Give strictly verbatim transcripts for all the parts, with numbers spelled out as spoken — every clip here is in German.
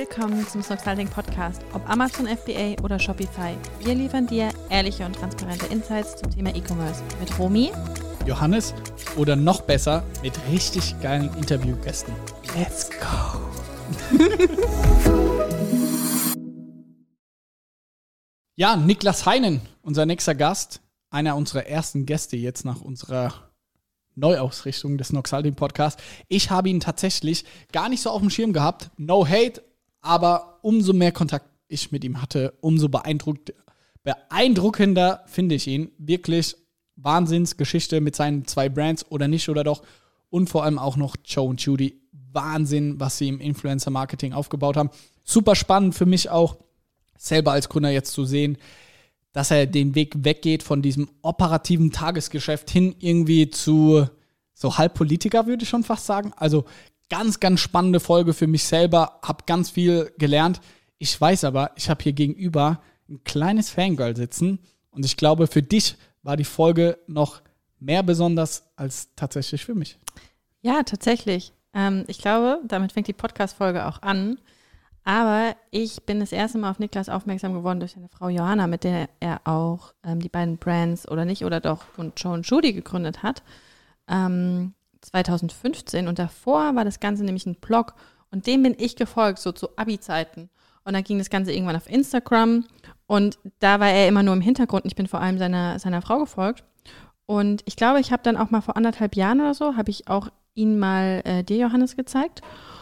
Willkommen zum Snoxalting Podcast, ob Amazon F B A oder Shopify. Wir liefern dir ehrliche und transparente Insights zum Thema E-Commerce mit Romy, Johannes oder noch besser mit richtig geilen Interviewgästen. Let's go! Ja, Niklas Heinen, unser nächster Gast, einer unserer ersten Gäste jetzt nach unserer Neuausrichtung des Snoxalting Podcasts. Ich habe ihn tatsächlich gar nicht so auf dem Schirm gehabt. No hate, aber umso mehr Kontakt ich mit ihm hatte, umso beeindruckt, beeindruckender finde ich ihn. Wirklich Wahnsinnsgeschichte mit seinen zwei Brands oder nicht oder doch. Und vor allem auch noch Joe und Judy. Wahnsinn, was sie im Influencer-Marketing aufgebaut haben. Super spannend für mich auch, selber als Gründer jetzt zu sehen, dass er den Weg weggeht von diesem operativen Tagesgeschäft hin irgendwie zu so Halbpolitiker, würde ich schon fast sagen. Also ganz, ganz spannende Folge für mich selber, habe ganz viel gelernt. Ich weiß aber, ich habe hier gegenüber ein kleines Fangirl sitzen und ich glaube, für dich war die Folge noch mehr besonders als tatsächlich für mich. Ja, tatsächlich. Ähm, ich glaube, damit fängt die Podcast-Folge auch an. Aber ich bin das erste Mal auf Niklas aufmerksam geworden durch seine Frau Johanna, mit der er auch ähm, die beiden Brands oder nicht oder doch und Joe und Judy gegründet hat, ähm, zwanzig fünfzehn. Und davor war das Ganze nämlich ein Blog und dem bin ich gefolgt, so zu Abi-Zeiten. Und dann ging das Ganze irgendwann auf Instagram und da war er immer nur im Hintergrund und ich bin vor allem seiner, seiner Frau gefolgt. Und ich glaube, ich habe dann auch mal vor anderthalb Jahren oder so, habe ich auch ihn mal äh, dir, Johannes, gezeigt.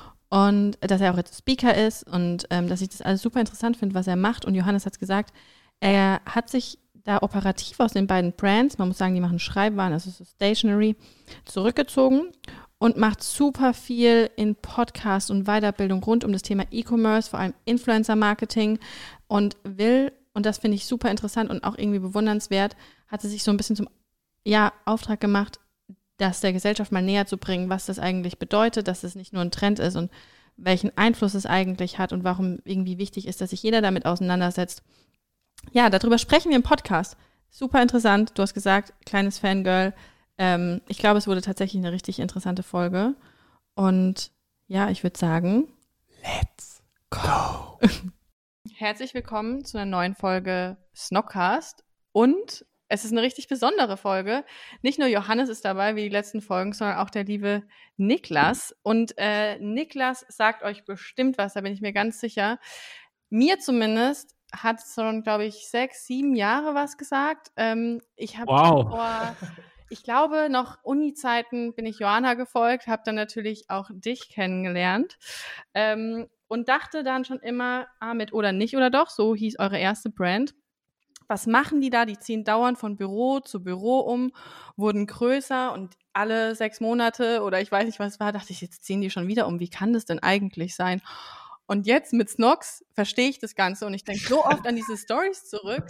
Und dass er auch jetzt Speaker ist und ähm, dass ich das alles super interessant finde, was er macht. Und Johannes hat es gesagt, er hat sich da operativ aus den beiden Brands, man muss sagen, die machen Schreibwaren, also so Stationery, zurückgezogen und macht super viel in Podcasts und Weiterbildung rund um das Thema E-Commerce, vor allem Influencer-Marketing und will, und das finde ich super interessant und auch irgendwie bewundernswert, hat er sich so ein bisschen zum ja, Auftrag gemacht, das der Gesellschaft mal näher zu bringen, was das eigentlich bedeutet, dass es nicht nur ein Trend ist und welchen Einfluss es eigentlich hat und warum irgendwie wichtig ist, dass sich jeder damit auseinandersetzt. Ja, darüber sprechen wir im Podcast. Super interessant. Du hast gesagt, kleines Fangirl. Ähm, ich glaube, es wurde tatsächlich eine richtig interessante Folge. Und ja, ich würde sagen, Let's go! Herzlich willkommen zu einer neuen Folge Snockcast und es ist eine richtig besondere Folge. Nicht nur Johannes ist dabei, wie die letzten Folgen, sondern auch der liebe Niklas. Und äh, Niklas sagt euch bestimmt was, da bin ich mir ganz sicher. Mir zumindest hat schon, glaube ich, sechs, sieben Jahre was gesagt. Ähm, ich habe wow. vor, ich glaube, noch Uni-Zeiten bin ich Johanna gefolgt, habe dann natürlich auch dich kennengelernt. Ähm, und dachte dann schon immer, ah, mit oder nicht oder doch, so hieß eure erste Brand. Was machen die da? Die ziehen dauernd von Büro zu Büro um, wurden größer und alle sechs Monate oder ich weiß nicht, was es war, dachte ich, jetzt ziehen die schon wieder um. Wie kann das denn eigentlich sein? Und jetzt mit Snox verstehe ich das Ganze und ich denke so oft an diese Storys zurück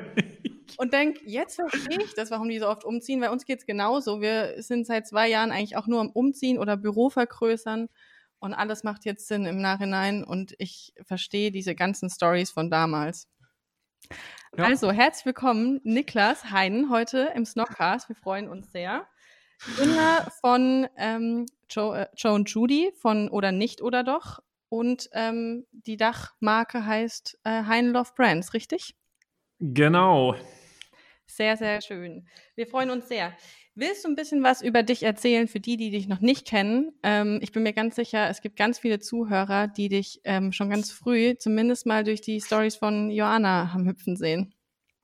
und denke, jetzt verstehe ich das, warum die so oft umziehen, weil uns geht's genauso. Wir sind seit zwei Jahren eigentlich auch nur am Umziehen oder Büro vergrößern und alles macht jetzt Sinn im Nachhinein und ich verstehe diese ganzen Storys von damals. Ja. Also, herzlich willkommen, Niklas Heinen, heute im Snockcast. Wir freuen uns sehr. Gründer von ähm, Joe, äh, Joe und Judy von Oder Nicht oder Doch. Und ähm, die Dachmarke heißt äh, Heinen Love Brands, richtig? Genau. Sehr, sehr schön. Wir freuen uns sehr. Willst du ein bisschen was über dich erzählen für die, die dich noch nicht kennen? Ähm, ich bin mir ganz sicher, es gibt ganz viele Zuhörer, die dich ähm, schon ganz früh zumindest mal durch die Storys von Johanna haben hüpfen sehen.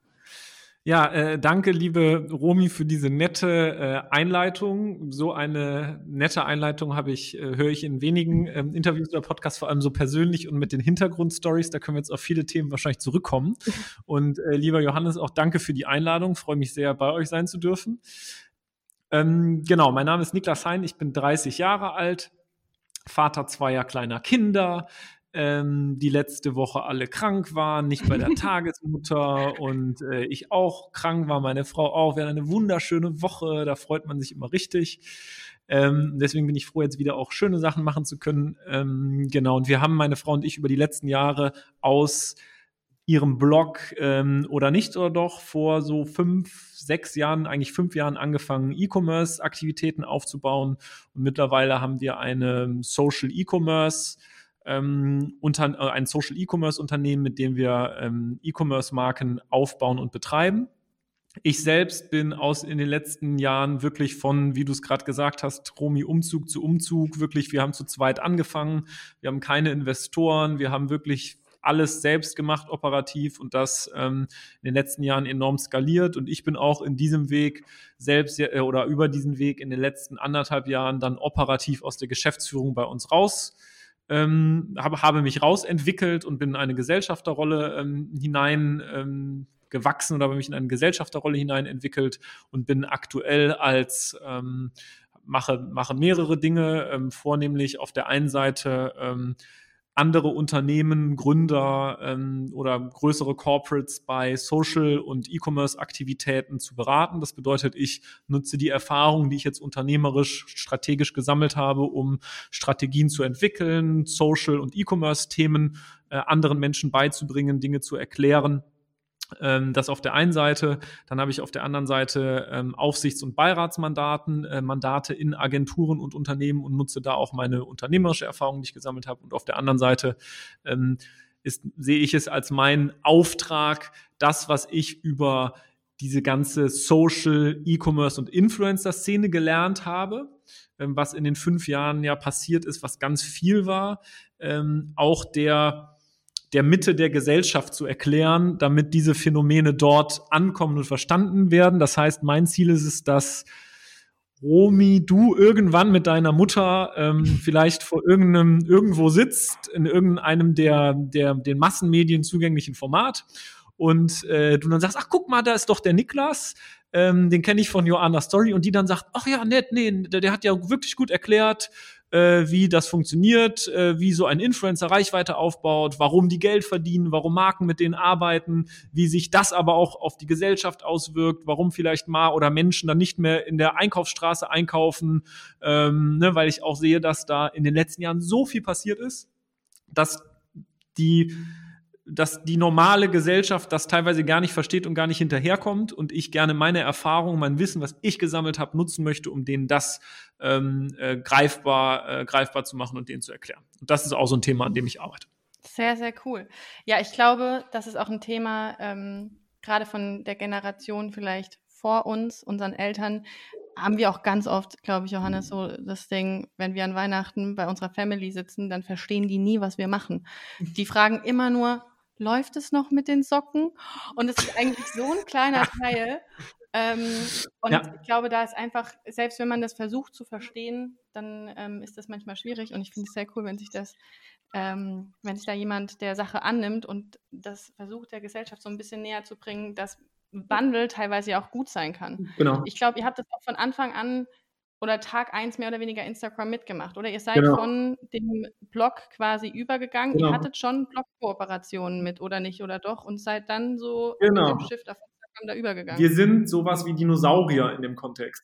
Ja, äh, danke, liebe Romy, für diese nette äh, Einleitung. So eine nette Einleitung habe ich, äh, höre ich in wenigen ähm, Interviews oder Podcasts, vor allem so persönlich und mit den Hintergrundstories. Da können wir jetzt auf viele Themen wahrscheinlich zurückkommen. Und äh, lieber Johannes, auch danke für die Einladung. Freue mich sehr, bei euch sein zu dürfen. Ähm, genau, mein Name ist Niklas Heinen, ich bin dreißig Jahre alt, Vater zweier kleiner Kinder, ähm, die letzte Woche alle krank waren, nicht bei der Tagesmutter und äh, ich auch krank war, meine Frau auch. Wir hatten eine wunderschöne Woche, da freut man sich immer richtig. Ähm, deswegen bin ich froh, jetzt wieder auch schöne Sachen machen zu können. Ähm, genau, und wir haben, meine Frau und ich, über die letzten Jahre aus ihrem Blog ähm, oder nicht oder doch vor so fünf, sechs Jahren, eigentlich fünf Jahren angefangen, E-Commerce-Aktivitäten aufzubauen. Und mittlerweile haben wir eine Social E-Commerce ähm, unter, äh, ein Social-E-Commerce-Unternehmen, mit dem wir ähm, E-Commerce-Marken aufbauen und betreiben. Ich selbst bin aus in den letzten Jahren wirklich von, wie du es gerade gesagt hast, Romy, Umzug zu Umzug, wirklich, wir haben zu zweit angefangen, wir haben keine Investoren, wir haben wirklich alles selbst gemacht, operativ, und das ähm, in den letzten Jahren enorm skaliert, und ich bin auch in diesem Weg selbst äh, oder über diesen Weg in den letzten anderthalb Jahren dann operativ aus der Geschäftsführung bei uns raus ähm, habe, habe mich rausentwickelt und bin in eine Gesellschafterrolle ähm, hinein ähm, gewachsen oder habe mich in eine Gesellschafterrolle hinein entwickelt und bin aktuell als ähm, mache, mache mehrere Dinge, ähm, vornehmlich auf der einen Seite ähm, andere Unternehmen, Gründer ähm, oder größere Corporates bei Social- und E-Commerce-Aktivitäten zu beraten. Das bedeutet, ich nutze die Erfahrungen, die ich jetzt unternehmerisch, strategisch gesammelt habe, um Strategien zu entwickeln, Social- und E-Commerce-Themen äh, anderen Menschen beizubringen, Dinge zu erklären. Ähm, das auf der einen Seite. Dann habe ich auf der anderen Seite ähm, Aufsichts- und Beiratsmandaten, äh, Mandate in Agenturen und Unternehmen und nutze da auch meine unternehmerische Erfahrung, die ich gesammelt habe. Und auf der anderen Seite ähm, ist, sehe ich es als meinen Auftrag, das, was ich über diese ganze Social, E-Commerce und Influencer-Szene gelernt habe, ähm, was in den fünf Jahren ja passiert ist, was ganz viel war, ähm, auch der der Mitte der Gesellschaft zu erklären, damit diese Phänomene dort ankommen und verstanden werden. Das heißt, mein Ziel ist es, dass Romy, du irgendwann mit deiner Mutter ähm, vielleicht vor irgendeinem irgendwo sitzt, in irgendeinem der, der den Massenmedien zugänglichen Format, und äh, du dann sagst, ach, guck mal, da ist doch der Niklas, ähm, den kenne ich von Joanna Story, und die dann sagt, ach ja, nett, nee, der, der hat ja wirklich gut erklärt, äh, wie das funktioniert, äh, wie so ein Influencer Reichweite aufbaut, warum die Geld verdienen, warum Marken mit denen arbeiten, wie sich das aber auch auf die Gesellschaft auswirkt, warum vielleicht mal oder Menschen dann nicht mehr in der Einkaufsstraße einkaufen, ähm, ne, weil ich auch sehe, dass da in den letzten Jahren so viel passiert ist, dass die dass die normale Gesellschaft das teilweise gar nicht versteht und gar nicht hinterherkommt, und ich gerne meine Erfahrungen, mein Wissen, was ich gesammelt habe, nutzen möchte, um denen das ähm, äh, greifbar, äh, greifbar zu machen und denen zu erklären. Und das ist auch so ein Thema, an dem ich arbeite. Sehr, sehr cool. Ja, ich glaube, das ist auch ein Thema, ähm, gerade von der Generation vielleicht vor uns, unseren Eltern, haben wir auch ganz oft, glaube ich, Johannes, so das Ding, wenn wir an Weihnachten bei unserer Family sitzen, dann verstehen die nie, was wir machen. Die fragen immer nur, läuft es noch mit den Socken? Und es ist eigentlich so ein kleiner Teil. Ähm, und Ja. ich glaube, da ist einfach, selbst wenn man das versucht zu verstehen, dann ähm, ist das manchmal schwierig. Und ich finde es sehr cool, wenn sich das, ähm, wenn sich da jemand der Sache annimmt und das versucht, der Gesellschaft so ein bisschen näher zu bringen, dass Wandel teilweise ja auch gut sein kann. Genau. Ich glaube, ihr habt das auch von Anfang an oder Tag eins mehr oder weniger Instagram mitgemacht, oder? Ihr seid Genau. von dem Blog quasi übergegangen. Genau. Ihr hattet schon Blog-Kooperationen mit, oder nicht, oder doch? Und seid dann so Genau. mit dem Shift auf Instagram da übergegangen. Wir sind sowas wie Dinosaurier in dem Kontext.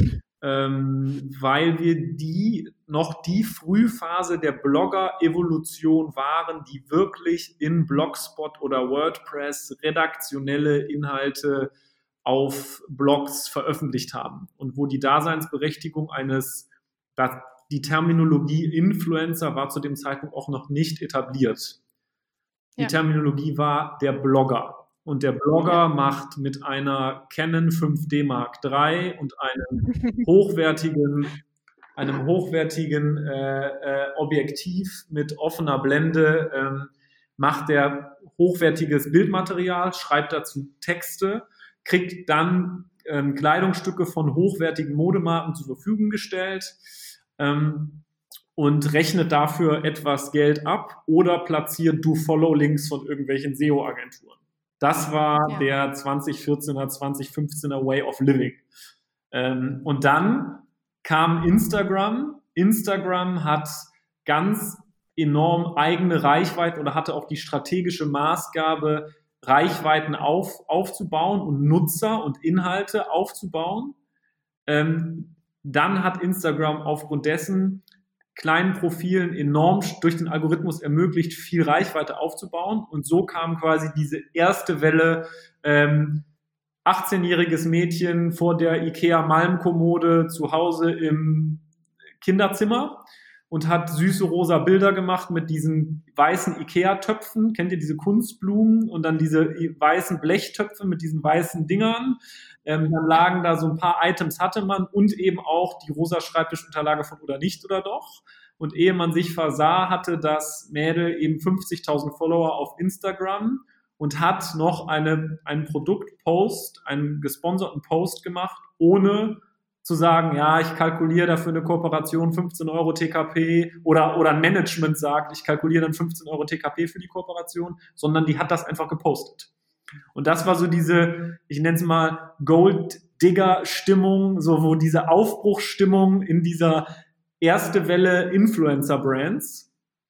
ähm, weil wir die noch die Frühphase der Blogger-Evolution waren, die wirklich in Blogspot oder WordPress redaktionelle Inhalte auf Blogs veröffentlicht haben und wo die Daseinsberechtigung eines, das, die Terminologie Influencer war zu dem Zeitpunkt auch noch nicht etabliert. Die Ja. Terminologie war der Blogger. Und der Blogger ja. macht mit einer Canon fünf D Mark drei und einem hochwertigen, einem hochwertigen äh, äh, Objektiv mit offener Blende, ähm, macht der hochwertiges Bildmaterial, schreibt dazu Texte, kriegt dann ähm, Kleidungsstücke von hochwertigen Modemarken zur Verfügung gestellt ähm, und rechnet dafür etwas Geld ab oder platziert Do-Follow-Links von irgendwelchen S E O-Agenturen. Das war ja. der zwanzig vierzehner, zwanzig fünfzehner Way of Living. Ähm, und dann kam Instagram. Instagram hat ganz enorm eigene Reichweite oder hatte auch die strategische Maßgabe, Reichweiten auf, aufzubauen und Nutzer und Inhalte aufzubauen. Ähm, dann hat Instagram aufgrund dessen kleinen Profilen enorm durch den Algorithmus ermöglicht, viel Reichweite aufzubauen. Und so kam quasi diese erste Welle, ähm, achtzehnjähriges Mädchen vor der Ikea Malmkommode zu Hause im Kinderzimmer und hat süße rosa Bilder gemacht mit diesen weißen Ikea-Töpfen. Kennt ihr diese Kunstblumen? Und dann diese weißen Blechtöpfe mit diesen weißen Dingern. Ähm, dann lagen da so ein paar Items, hatte man, und eben auch die rosa Schreibtischunterlage von Oder nicht oder doch. Und ehe man sich versah, hatte das Mädel eben fünfzigtausend Follower auf Instagram und hat noch eine, einen Produktpost, einen gesponserten Post gemacht, ohne zu sagen, ja, ich kalkuliere dafür eine Kooperation fünfzehn Euro T K P oder, oder ein Management sagt, ich kalkuliere dann fünfzehn Euro T K P für die Kooperation, sondern die hat das einfach gepostet. Und das war so diese, ich nenne es mal Gold-Digger-Stimmung, so wo diese Aufbruchsstimmung in dieser erste Welle Influencer-Brands.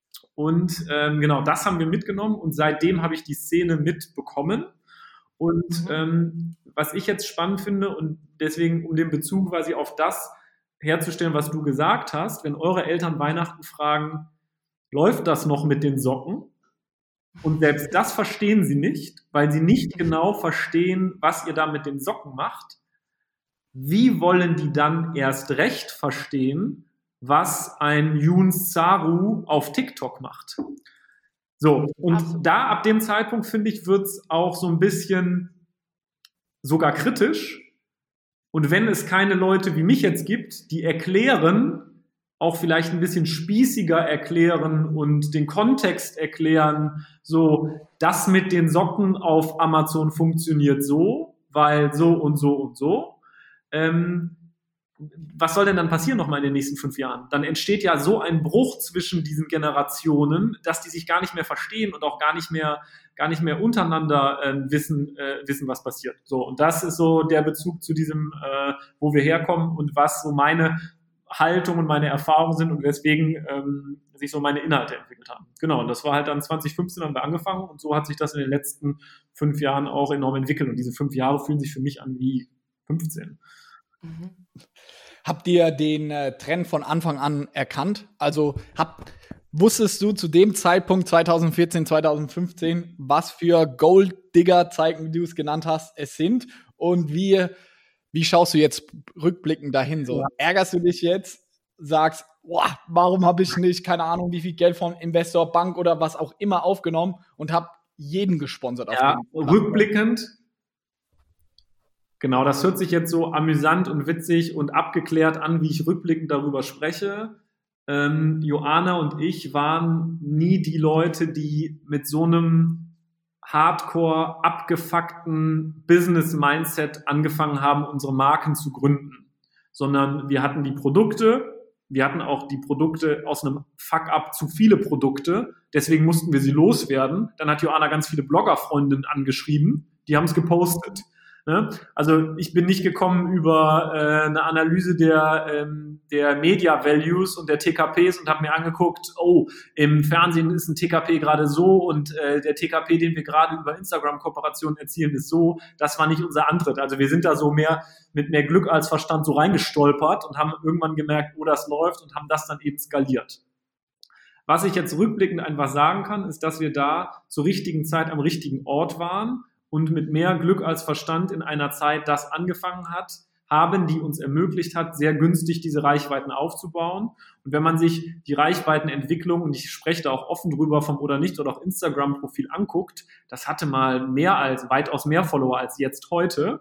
Und ähm, genau, das haben wir mitgenommen und seitdem habe ich die Szene mitbekommen. Und ähm, was ich jetzt spannend finde und deswegen, um den Bezug quasi auf das herzustellen, was du gesagt hast, wenn eure Eltern Weihnachten fragen, läuft das noch mit den Socken? Und selbst das verstehen sie nicht, weil sie nicht genau verstehen, was ihr da mit den Socken macht. Wie wollen die dann erst recht verstehen, was ein Yoon Saru auf TikTok macht? So, und Absolut. Da ab dem Zeitpunkt, finde ich, wird es auch so ein bisschen sogar kritisch. Und wenn es keine Leute wie mich jetzt gibt, die erklären, auch vielleicht ein bisschen spießiger erklären und den Kontext erklären, so, das mit den Socken auf Amazon funktioniert so, weil so und so und so, ähm, was soll denn dann passieren nochmal in den nächsten fünf Jahren? Dann entsteht ja so ein Bruch zwischen diesen Generationen, dass die sich gar nicht mehr verstehen und auch gar nicht mehr, gar nicht mehr untereinander äh, wissen, äh, wissen, was passiert. So, und das ist so der Bezug zu diesem, äh, wo wir herkommen und was so meine Haltung und meine Erfahrungen sind und weswegen ähm, sich so meine Inhalte entwickelt haben. Genau, und das war halt dann zwanzig fünfzehn haben wir angefangen und so hat sich das in den letzten fünf Jahren auch enorm entwickelt. Und diese fünf Jahre fühlen sich für mich an wie fünfzehn. Mhm. Habt ihr den äh, Trend von Anfang an erkannt? Also hab, wusstest du zu dem Zeitpunkt zwanzig vierzehn, zwanzig fünfzehn, was für Gold-Digger-Zeiten, wie du es genannt hast, es sind? Und wie, wie schaust du jetzt rückblickend dahin? So? Ja. Ärgerst du dich jetzt, sagst, boah, warum habe ich nicht, keine Ahnung, wie viel Geld von Investor, Bank oder was auch immer aufgenommen und habe jeden gesponsert? Auf ja, rückblickend. Genau, das hört sich jetzt so amüsant und witzig und abgeklärt an, wie ich rückblickend darüber spreche. Ähm, Joanna und ich waren nie die Leute, die mit so einem hardcore abgefuckten Business-Mindset angefangen haben, unsere Marken zu gründen. Sondern wir hatten die Produkte, wir hatten auch die Produkte aus einem Fuck-up zu viele Produkte, deswegen mussten wir sie loswerden. Dann hat Joanna ganz viele Blogger-Freundinnen angeschrieben, die haben es gepostet. Ne? Also ich bin nicht gekommen über äh, eine Analyse der, ähm, der Media Values und der T K Ps und habe mir angeguckt, oh, im Fernsehen ist ein T K P gerade so und äh, der T K P, den wir gerade über Instagram-Kooperationen erzielen, ist so. Das war nicht unser Antritt. Also wir sind da so mehr mit mehr Glück als Verstand so reingestolpert und haben irgendwann gemerkt, oh, das läuft und haben das dann eben skaliert. Was ich jetzt rückblickend einfach sagen kann, ist, dass wir da zur richtigen Zeit am richtigen Ort waren und mit mehr Glück als Verstand in einer Zeit das angefangen hat, haben, die uns ermöglicht hat, sehr günstig diese Reichweiten aufzubauen. Und wenn man sich die Reichweitenentwicklung, und ich spreche da auch offen drüber vom oder nicht oder auch Instagram-Profil anguckt, das hatte mal mehr als, weitaus mehr Follower als jetzt heute,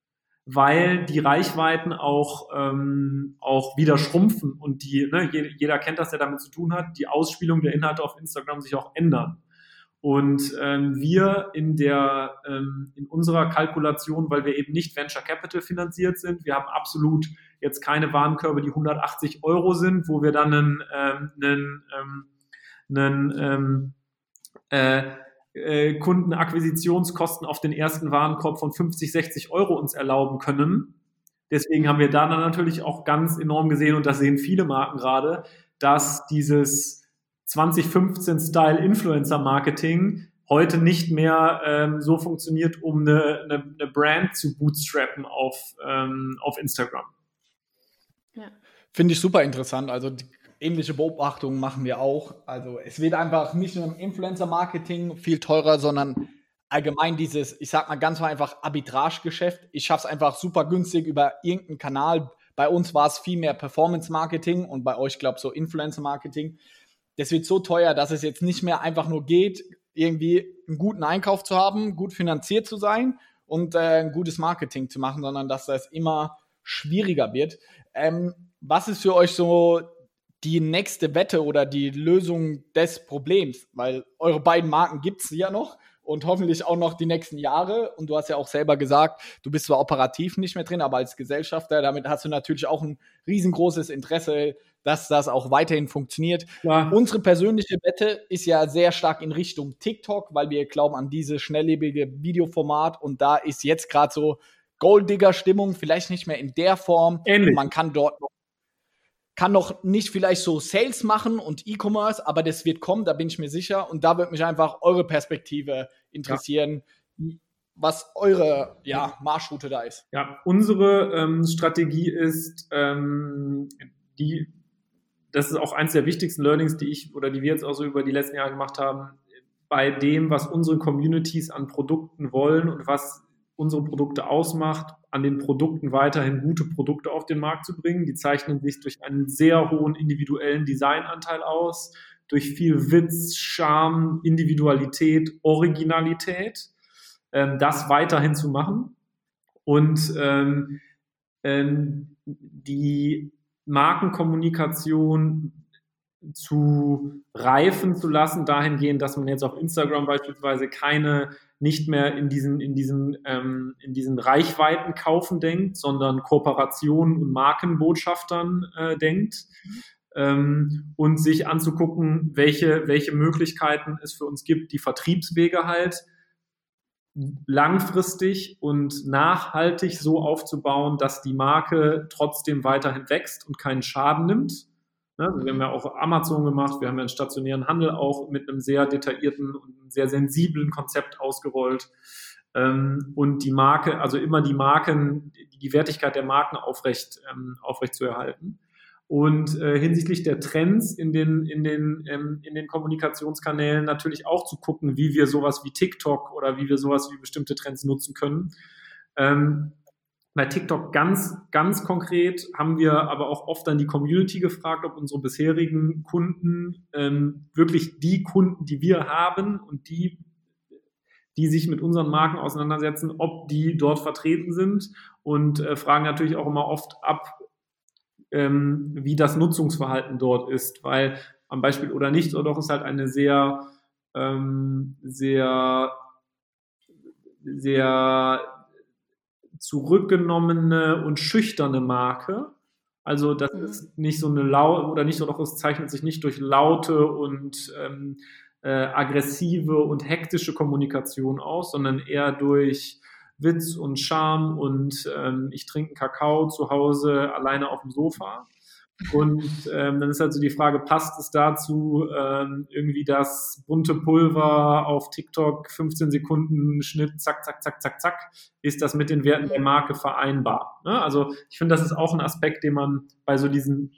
weil die Reichweiten auch, ähm, auch wieder schrumpfen und die, ne, jeder kennt das, der damit zu tun hat, die Ausspielung der Inhalte auf Instagram sich auch ändern. Und ähm, wir in der ähm, in unserer Kalkulation, weil wir eben nicht Venture Capital finanziert sind, wir haben absolut jetzt keine Warenkörbe, die hundertachtzig Euro sind, wo wir dann einen, ähm, einen, ähm, einen ähm, äh, äh, Kundenakquisitionskosten auf den ersten Warenkorb von fünfzig, sechzig Euro uns erlauben können. Deswegen haben wir da dann natürlich auch ganz enorm gesehen, und das sehen viele Marken gerade, dass dieses zwanzig fünfzehn Style Influencer-Marketing heute nicht mehr ähm, so funktioniert, um eine, eine, eine Brand zu bootstrappen auf, ähm, auf Instagram. Ja. Finde ich super interessant. Also die ähnliche Beobachtungen machen wir auch. Also es wird einfach nicht nur im Influencer-Marketing viel teurer, sondern allgemein dieses, ich sag mal ganz einfach, Arbitrage-Geschäft. Ich schaffe es einfach super günstig über irgendeinen Kanal, Bei uns war es viel mehr Performance-Marketing und bei euch, glaube ich, so Influencer-Marketing. Das wird so teuer, dass es jetzt nicht mehr einfach nur geht, irgendwie einen guten Einkauf zu haben, gut finanziert zu sein und äh, ein gutes Marketing zu machen, sondern dass das immer schwieriger wird. Ähm, was ist für euch so die nächste Wette oder die Lösung des Problems? Weil eure beiden Marken gibt es ja noch und hoffentlich auch noch die nächsten Jahre. Und du hast ja auch selber gesagt, du bist zwar operativ nicht mehr drin, aber als Gesellschafter, damit hast du natürlich auch ein riesengroßes Interesse, dass das auch weiterhin funktioniert. Ja. Unsere persönliche Wette ist ja sehr stark in Richtung TikTok, weil wir glauben an dieses schnelllebige Videoformat und da ist jetzt gerade so Gold-Digger-Stimmung, vielleicht nicht mehr in der Form. Ähnlich. Man kann dort noch, kann noch nicht vielleicht so Sales machen und E-Commerce, aber das wird kommen, da bin ich mir sicher. Und da würde mich einfach eure Perspektive interessieren, ja. was eure ja, Marschroute da ist. Ja, unsere ähm, Strategie ist, ähm, die, das ist auch eins der wichtigsten Learnings, die ich oder die wir jetzt auch so über die letzten Jahre gemacht haben, bei dem, was unsere Communities an Produkten wollen und was unsere Produkte ausmacht, an den Produkten weiterhin gute Produkte auf den Markt zu bringen. Die zeichnen sich durch einen sehr hohen individuellen Designanteil aus, durch viel Witz, Charme, Individualität, Originalität, ähm, das weiterhin zu machen und ähm, ähm, die Markenkommunikation zu reifen zu lassen, dahingehend, dass man jetzt auf Instagram beispielsweise keine, nicht mehr in diesen, in diesen, ähm, in diesen Reichweitenkaufen denkt, sondern Kooperationen und Markenbotschaftern äh, denkt, ähm, und sich anzugucken, welche, welche Möglichkeiten es für uns gibt, die Vertriebswege halt langfristig und nachhaltig so aufzubauen, dass die Marke trotzdem weiterhin wächst und keinen Schaden nimmt. Also wir haben ja auch Amazon gemacht, wir haben ja einen stationären Handel auch mit einem sehr detaillierten und sehr sensiblen Konzept ausgerollt. Und die Marke, also immer die Marken, die Wertigkeit der Marken aufrecht, aufrecht zu erhalten. Und äh, hinsichtlich der Trends in den, in, den, ähm, in den Kommunikationskanälen natürlich auch zu gucken, wie wir sowas wie TikTok oder wie wir sowas wie bestimmte Trends nutzen können. Ähm, bei TikTok ganz, ganz konkret haben wir aber auch oft dann die Community gefragt, ob unsere bisherigen Kunden ähm, wirklich die Kunden, die wir haben und die, die sich mit unseren Marken auseinandersetzen, ob die dort vertreten sind und äh, fragen natürlich auch immer oft ab, Ähm, wie das Nutzungsverhalten dort ist, weil am Beispiel oder nicht oder doch ist halt eine sehr, ähm, sehr, sehr zurückgenommene und schüchterne Marke. Also das mhm. ist nicht so eine laute oder nicht oder doch es zeichnet sich nicht durch laute und ähm, äh, aggressive und hektische Kommunikation aus, sondern eher durch Witz und Charme und ähm, ich trinke einen Kakao zu Hause alleine auf dem Sofa. Und ähm, dann ist halt so die Frage, passt es dazu, ähm, irgendwie das bunte Pulver auf TikTok, fünfzehn Sekunden Schnitt, zack, zack, zack, zack, zack, ist das mit den Werten der Marke vereinbar? Ne? Also ich finde, das ist auch ein Aspekt, den man bei so diesen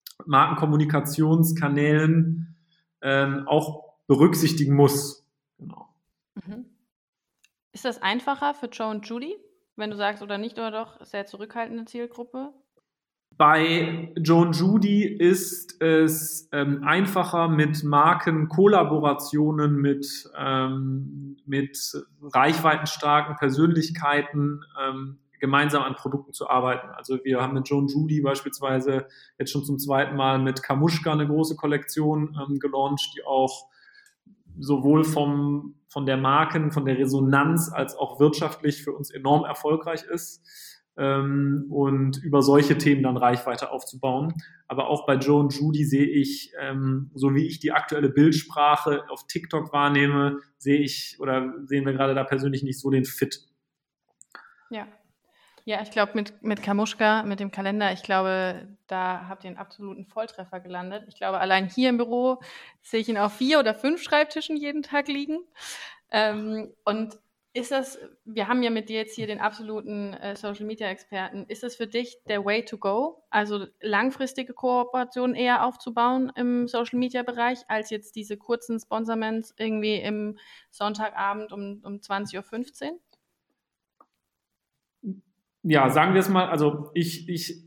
Markenkommunikationskanälen ähm, auch berücksichtigen muss. Genau. Mhm. Ist das einfacher für Joe und Judy, wenn du sagst oder nicht oder doch, sehr zurückhaltende Zielgruppe? Bei Joe und Judy ist es ähm, einfacher mit Markenkollaborationen, mit, ähm, mit reichweitenstarken Persönlichkeiten ähm, gemeinsam an Produkten zu arbeiten. Also wir haben mit Joe und Judy beispielsweise jetzt schon zum zweiten Mal mit Kamuschka eine große Kollektion ähm, gelauncht, die auch sowohl vom, von der Marken, von der Resonanz als auch wirtschaftlich für uns enorm erfolgreich ist ähm, und über solche Themen dann Reichweite aufzubauen. Aber auch bei Joe und Judy sehe ich, ähm, so wie ich die aktuelle Bildsprache auf TikTok wahrnehme, sehe ich oder sehen wir gerade da persönlich nicht so den Fit. Ja. Ja, ich glaube, mit, mit Kamuschka, mit dem Kalender, ich glaube, da habt ihr einen absoluten Volltreffer gelandet. Ich glaube, allein hier im Büro sehe ich ihn auf vier oder fünf Schreibtischen jeden Tag liegen. Ähm, und ist das, wir haben ja mit dir jetzt hier den absoluten äh, Social-Media-Experten, ist das für dich der Way to go? Also langfristige Kooperationen eher aufzubauen im Social-Media-Bereich, als jetzt diese kurzen Sponsorments irgendwie im Sonntagabend um, um zwanzig Uhr fünfzehn? Ja, sagen wir es mal, also ich, ich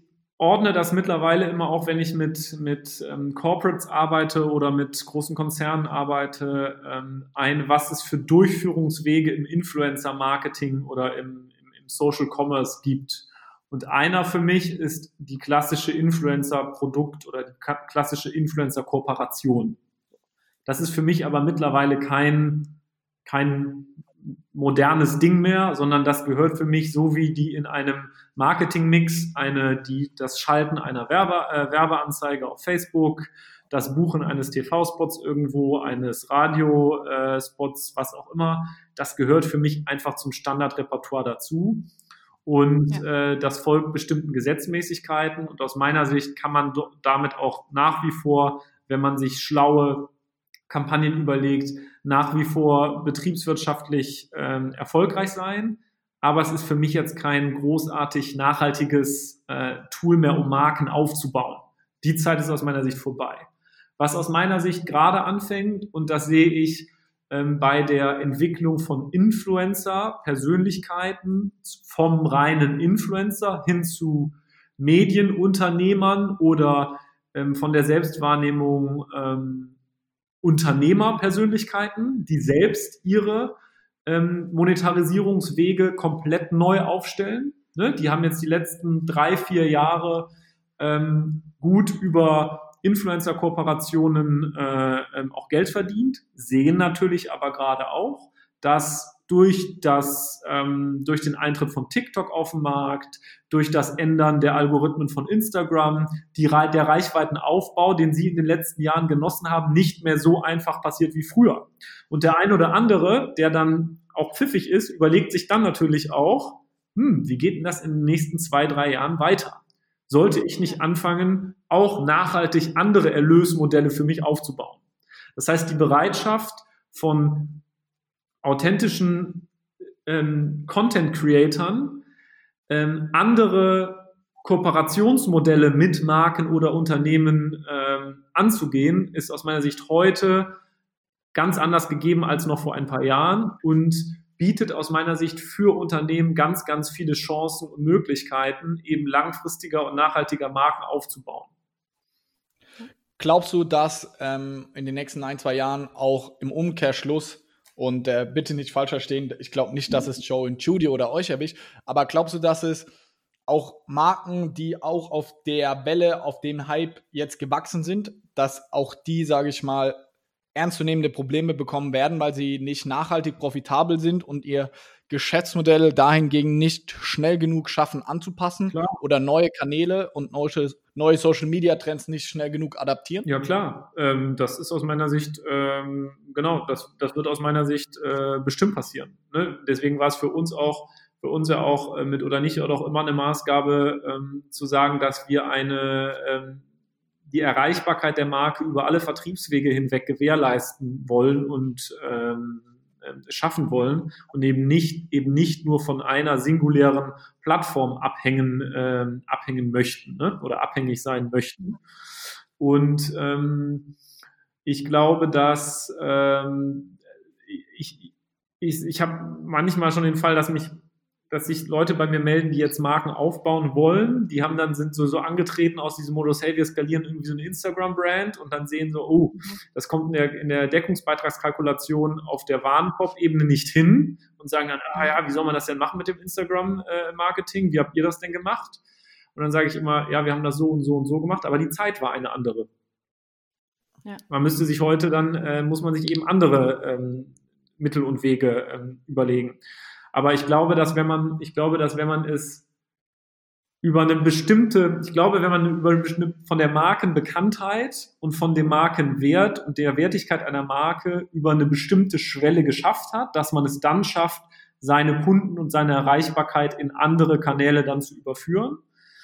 ordne das mittlerweile immer auch, wenn ich mit, mit ähm, Corporates arbeite oder mit großen Konzernen arbeite, ähm, ein, was es für Durchführungswege im Influencer-Marketing oder im, im, im Social Commerce gibt. Und einer für mich ist die klassische Influencer-Produkt oder die klassische Influencer-Kooperation. Das ist für mich aber mittlerweile kein, kein modernes Ding mehr, sondern das gehört für mich so wie die in einem Marketingmix, eine, die, das Schalten einer Werbe, äh, Werbeanzeige auf Facebook, das Buchen eines T V-Spots irgendwo, eines Radiospots, was auch immer, das gehört für mich einfach zum Standardrepertoire dazu. Und ja. äh, das folgt bestimmten Gesetzmäßigkeiten. Und aus meiner Sicht kann man do- damit auch nach wie vor, wenn man sich schlaue Kampagnen überlegt, nach wie vor betriebswirtschaftlich ähm, erfolgreich sein. Aber es ist für mich jetzt kein großartig nachhaltiges äh, Tool mehr, um Marken aufzubauen. Die Zeit ist aus meiner Sicht vorbei. Was aus meiner Sicht gerade anfängt, und das sehe ich ähm, bei der Entwicklung von Influencer, Persönlichkeiten, vom reinen Influencer hin zu Medienunternehmern oder ähm, von der Selbstwahrnehmung ähm, Unternehmerpersönlichkeiten, die selbst ihre ähm, Monetarisierungswege komplett neu aufstellen. Ne? Die haben jetzt die letzten drei, vier Jahre ähm, gut über Influencer-Kooperationen äh, ähm, auch Geld verdient, sehen natürlich aber gerade auch, dass durch das, ähm, durch den Eintritt von TikTok auf den Markt, durch das Ändern der Algorithmen von Instagram, die, der Reichweitenaufbau, den sie in den letzten Jahren genossen haben, nicht mehr so einfach passiert wie früher. Und der ein oder andere, der dann auch pfiffig ist, überlegt sich dann natürlich auch, hm, wie geht denn das in den nächsten zwei, drei Jahren weiter? Sollte ich nicht anfangen, auch nachhaltig andere Erlösmodelle für mich aufzubauen? Das heißt, die Bereitschaft von authentischen ähm, Content-Creatern, ähm, andere Kooperationsmodelle mit Marken oder Unternehmen ähm, anzugehen, ist aus meiner Sicht heute ganz anders gegeben als noch vor ein paar Jahren und bietet aus meiner Sicht für Unternehmen ganz, ganz viele Chancen und Möglichkeiten, eben langfristiger und nachhaltiger Marken aufzubauen. Glaubst du, dass ähm, in den nächsten ein, zwei Jahren auch im Umkehrschluss, und äh, bitte nicht falsch verstehen, ich glaube nicht, dass es Joe und Judy oder euch erwischt, aber glaubst du, dass es auch Marken, die auch auf der Welle, auf dem Hype jetzt gewachsen sind, dass auch die, sage ich mal, ernstzunehmende Probleme bekommen werden, weil sie nicht nachhaltig profitabel sind und ihr Geschäftsmodell dahingegen nicht schnell genug schaffen anzupassen Klar. Oder neue Kanäle und neue, neue Social-Media-Trends nicht schnell genug adaptieren? Ja, klar. Ähm, das ist aus meiner Sicht, ähm, genau, das, das wird aus meiner Sicht äh, bestimmt passieren. Ne? Deswegen war es für uns auch, für uns ja auch äh, mit oder nicht oder auch immer eine Maßgabe, ähm, zu sagen, dass wir eine ähm, die Erreichbarkeit der Marke über alle Vertriebswege hinweg gewährleisten wollen und ähm, schaffen wollen und eben nicht eben nicht nur von einer singulären Plattform abhängen ähm, abhängen möchten, ne? Oder abhängig sein möchten. Und ähm, ich glaube, dass ähm, ich ich, ich habe manchmal schon den Fall, dass mich dass sich Leute bei mir melden, die jetzt Marken aufbauen wollen. Die haben dann, sind so, so angetreten aus diesem Modus, hey, wir skalieren irgendwie so eine Instagram-Brand und dann sehen so, oh, das kommt in der, in der Deckungsbeitragskalkulation auf der Warenkorb-Ebene nicht hin und sagen dann, ah ja, wie soll man das denn machen mit dem Instagram-Marketing? Wie habt ihr das denn gemacht? Und dann sage ich immer, ja, wir haben das so und so und so gemacht, aber die Zeit war eine andere. Ja. Man müsste sich heute dann, äh, muss man sich eben andere ähm, Mittel und Wege ähm, überlegen. Aber ich glaube, dass wenn man, ich glaube, dass wenn man es über eine bestimmte, ich glaube, wenn man über eine bestimmte, von der Markenbekanntheit und von dem Markenwert und der Wertigkeit einer Marke über eine bestimmte Schwelle geschafft hat, dass man es dann schafft, seine Kunden und seine Erreichbarkeit in andere Kanäle dann zu überführen.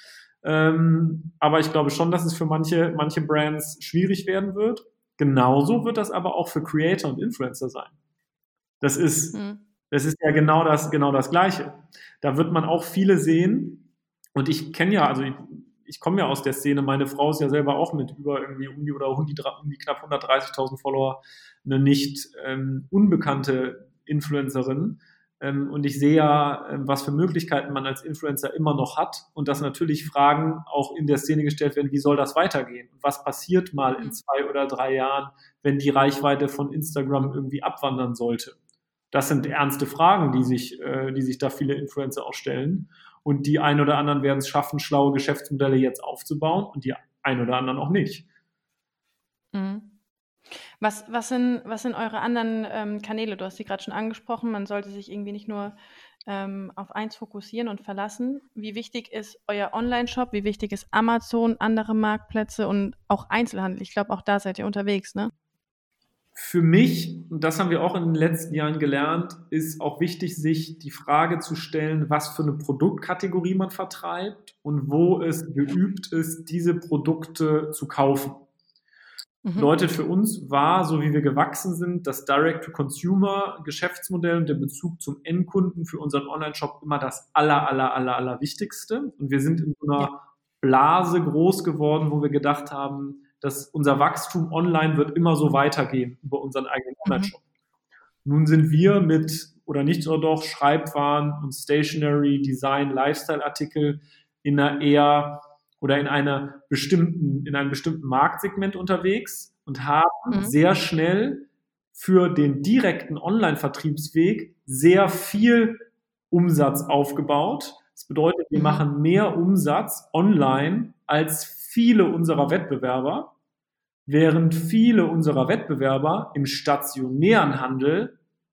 Ähm, aber ich glaube schon, dass es für manche, manche Brands schwierig werden wird. Genauso wird das aber auch für Creator und Influencer sein. Das ist, mhm. Das ist ja genau das, genau das Gleiche. Da wird man auch viele sehen. Und ich kenne ja, also ich, ich komme ja aus der Szene. Meine Frau ist ja selber auch mit über irgendwie um die oder um die, um die knapp hundertdreißigtausend Follower eine nicht ähm, unbekannte Influencerin. Ähm, und ich sehe ja, äh, was für Möglichkeiten man als Influencer immer noch hat und dass natürlich Fragen auch in der Szene gestellt werden, wie soll das weitergehen? Und was passiert mal in zwei oder drei Jahren, wenn die Reichweite von Instagram irgendwie abwandern sollte? Das sind ernste Fragen, die sich, äh, die sich da viele Influencer auch stellen. Und die ein oder anderen werden es schaffen, schlaue Geschäftsmodelle jetzt aufzubauen und die ein oder anderen auch nicht. Mhm. Was, was, sind, was sind eure anderen ähm, Kanäle? Du hast sie gerade schon angesprochen. Man sollte sich irgendwie nicht nur ähm, auf eins fokussieren und verlassen. Wie wichtig ist euer Online-Shop? Wie wichtig ist Amazon, andere Marktplätze und auch Einzelhandel? Ich glaube, auch da seid ihr unterwegs, ne? Für mich, und das haben wir auch in den letzten Jahren gelernt, ist auch wichtig, sich die Frage zu stellen, was für eine Produktkategorie man vertreibt und wo es geübt ist, diese Produkte zu kaufen. Mhm. Bedeutet für uns war, so wie wir gewachsen sind, das Direct-to-Consumer-Geschäftsmodell und der Bezug zum Endkunden für unseren Online-Shop immer das aller, aller, aller, aller Wichtigste. Und wir sind in so einer ja. Blase groß geworden, wo wir gedacht haben, dass unser Wachstum online wird immer so weitergehen über unseren eigenen Online-Shop. Mhm. Nun sind wir mit, oder nicht oder doch, Schreibwaren und Stationery, Design, Lifestyle-Artikel in einer eher oder in einer bestimmten, in einem bestimmten Marktsegment unterwegs und haben mhm. sehr schnell für den direkten Online-Vertriebsweg sehr viel Umsatz aufgebaut. Das bedeutet, wir mhm. machen mehr Umsatz online als viele unserer Wettbewerber, während viele unserer Wettbewerber im stationären Handel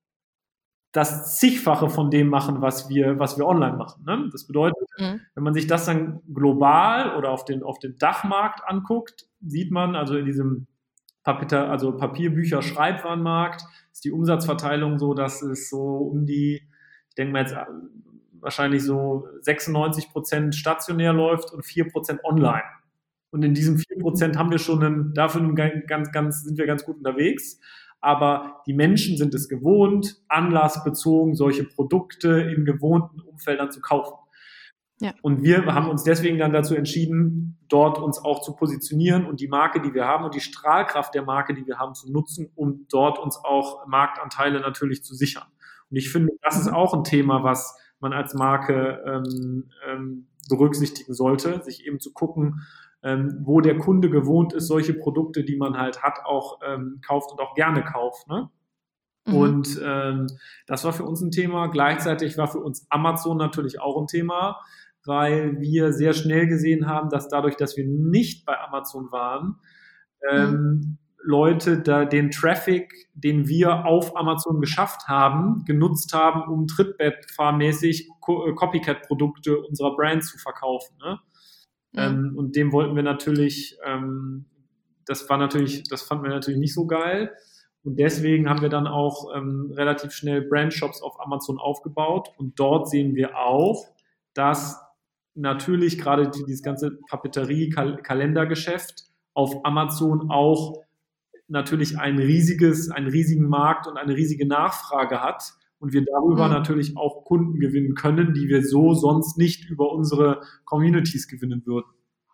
das Zigfache von dem machen, was wir, was wir online machen. Ne? Das bedeutet, mhm. wenn man sich das dann global oder auf den, auf den Dachmarkt anguckt, sieht man also in diesem Papier, also Papierbücher, Schreibwarenmarkt, ist die Umsatzverteilung so, dass es so um die, ich denke mal jetzt wahrscheinlich so sechsundneunzig Prozent stationär läuft und vier Prozent online. Und in diesen vier Prozent haben wir schon einen, dafür ganz, ganz, sind wir ganz gut unterwegs. Aber die Menschen sind es gewohnt, anlassbezogen solche Produkte in gewohnten Umfeldern zu kaufen. Ja. Und wir haben uns deswegen dann dazu entschieden, dort uns auch zu positionieren und die Marke, die wir haben und die Strahlkraft der Marke, die wir haben, zu nutzen, um dort uns auch Marktanteile natürlich zu sichern. Und ich finde, das ist auch ein Thema, was man als Marke ähm, ähm, berücksichtigen sollte, sich eben zu gucken, Ähm, wo der Kunde gewohnt ist, solche Produkte, die man halt hat, auch ähm, kauft und auch gerne kauft. Ne? Mhm. Und ähm, das war für uns ein Thema. Gleichzeitig war für uns Amazon natürlich auch ein Thema, weil wir sehr schnell gesehen haben, dass dadurch, dass wir nicht bei Amazon waren, ähm, mhm. Leute da den Traffic, den wir auf Amazon geschafft haben, genutzt haben, um trittbettfahrmäßig Co- Copycat-Produkte unserer Brand zu verkaufen. Ne? Ähm, und dem wollten wir natürlich, ähm, das war natürlich, das fanden wir natürlich nicht so geil. Und deswegen haben wir dann auch ähm, relativ schnell Brandshops auf Amazon aufgebaut. Und dort sehen wir auch, dass natürlich gerade dieses ganze Papeterie-Kalendergeschäft auf Amazon auch natürlich ein riesiges, einen riesigen Markt und eine riesige Nachfrage hat. Und wir darüber mhm. natürlich auch Kunden gewinnen können, die wir so sonst nicht über unsere Communities gewinnen würden.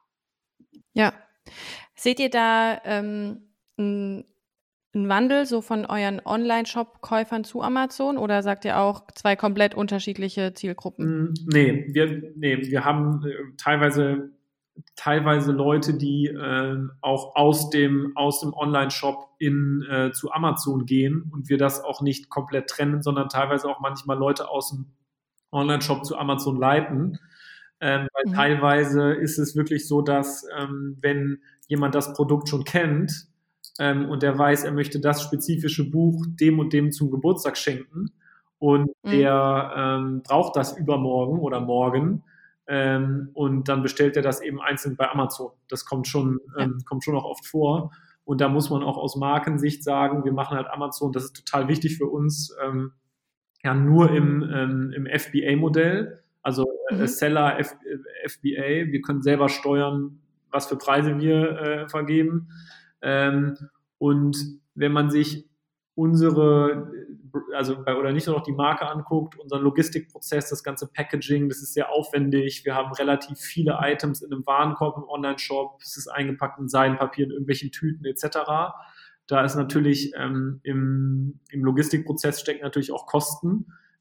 Ja. Seht ihr da ähm, einen Wandel so von euren Online-Shop-Käufern zu Amazon oder sagt ihr auch zwei komplett unterschiedliche Zielgruppen? Nee, wir, nee, wir haben äh, teilweise teilweise Leute, die äh, auch aus dem, aus dem Online-Shop in, äh, zu Amazon gehen und wir das auch nicht komplett trennen, sondern teilweise auch manchmal Leute aus dem Online-Shop zu Amazon leiten. Ähm, weil mhm. teilweise ist es wirklich so, dass ähm, wenn jemand das Produkt schon kennt ähm, und der weiß, er möchte das spezifische Buch dem und dem zum Geburtstag schenken und mhm. der ähm, braucht das übermorgen oder morgen, Ähm, und dann bestellt er das eben einzeln bei Amazon. Das kommt schon, ja. ähm, kommt schon auch oft vor. Und da muss man auch aus Markensicht sagen, wir machen halt Amazon, das ist total wichtig für uns, ähm, ja nur im, ähm, im F B A-Modell, also äh, mhm. Seller F, F B A. Wir können selber steuern, was für Preise wir äh, vergeben. Ähm, und wenn man sich unsere, also bei, oder nicht nur noch die Marke anguckt, unseren Logistikprozess, das ganze Packaging, das ist sehr aufwendig. Wir haben relativ viele Items in einem Warenkorb im Online-Shop. Es ist eingepackt in Seidenpapier, in irgendwelchen Tüten et cetera. Da ist natürlich ähm, im, im Logistikprozess stecken natürlich auch Kosten.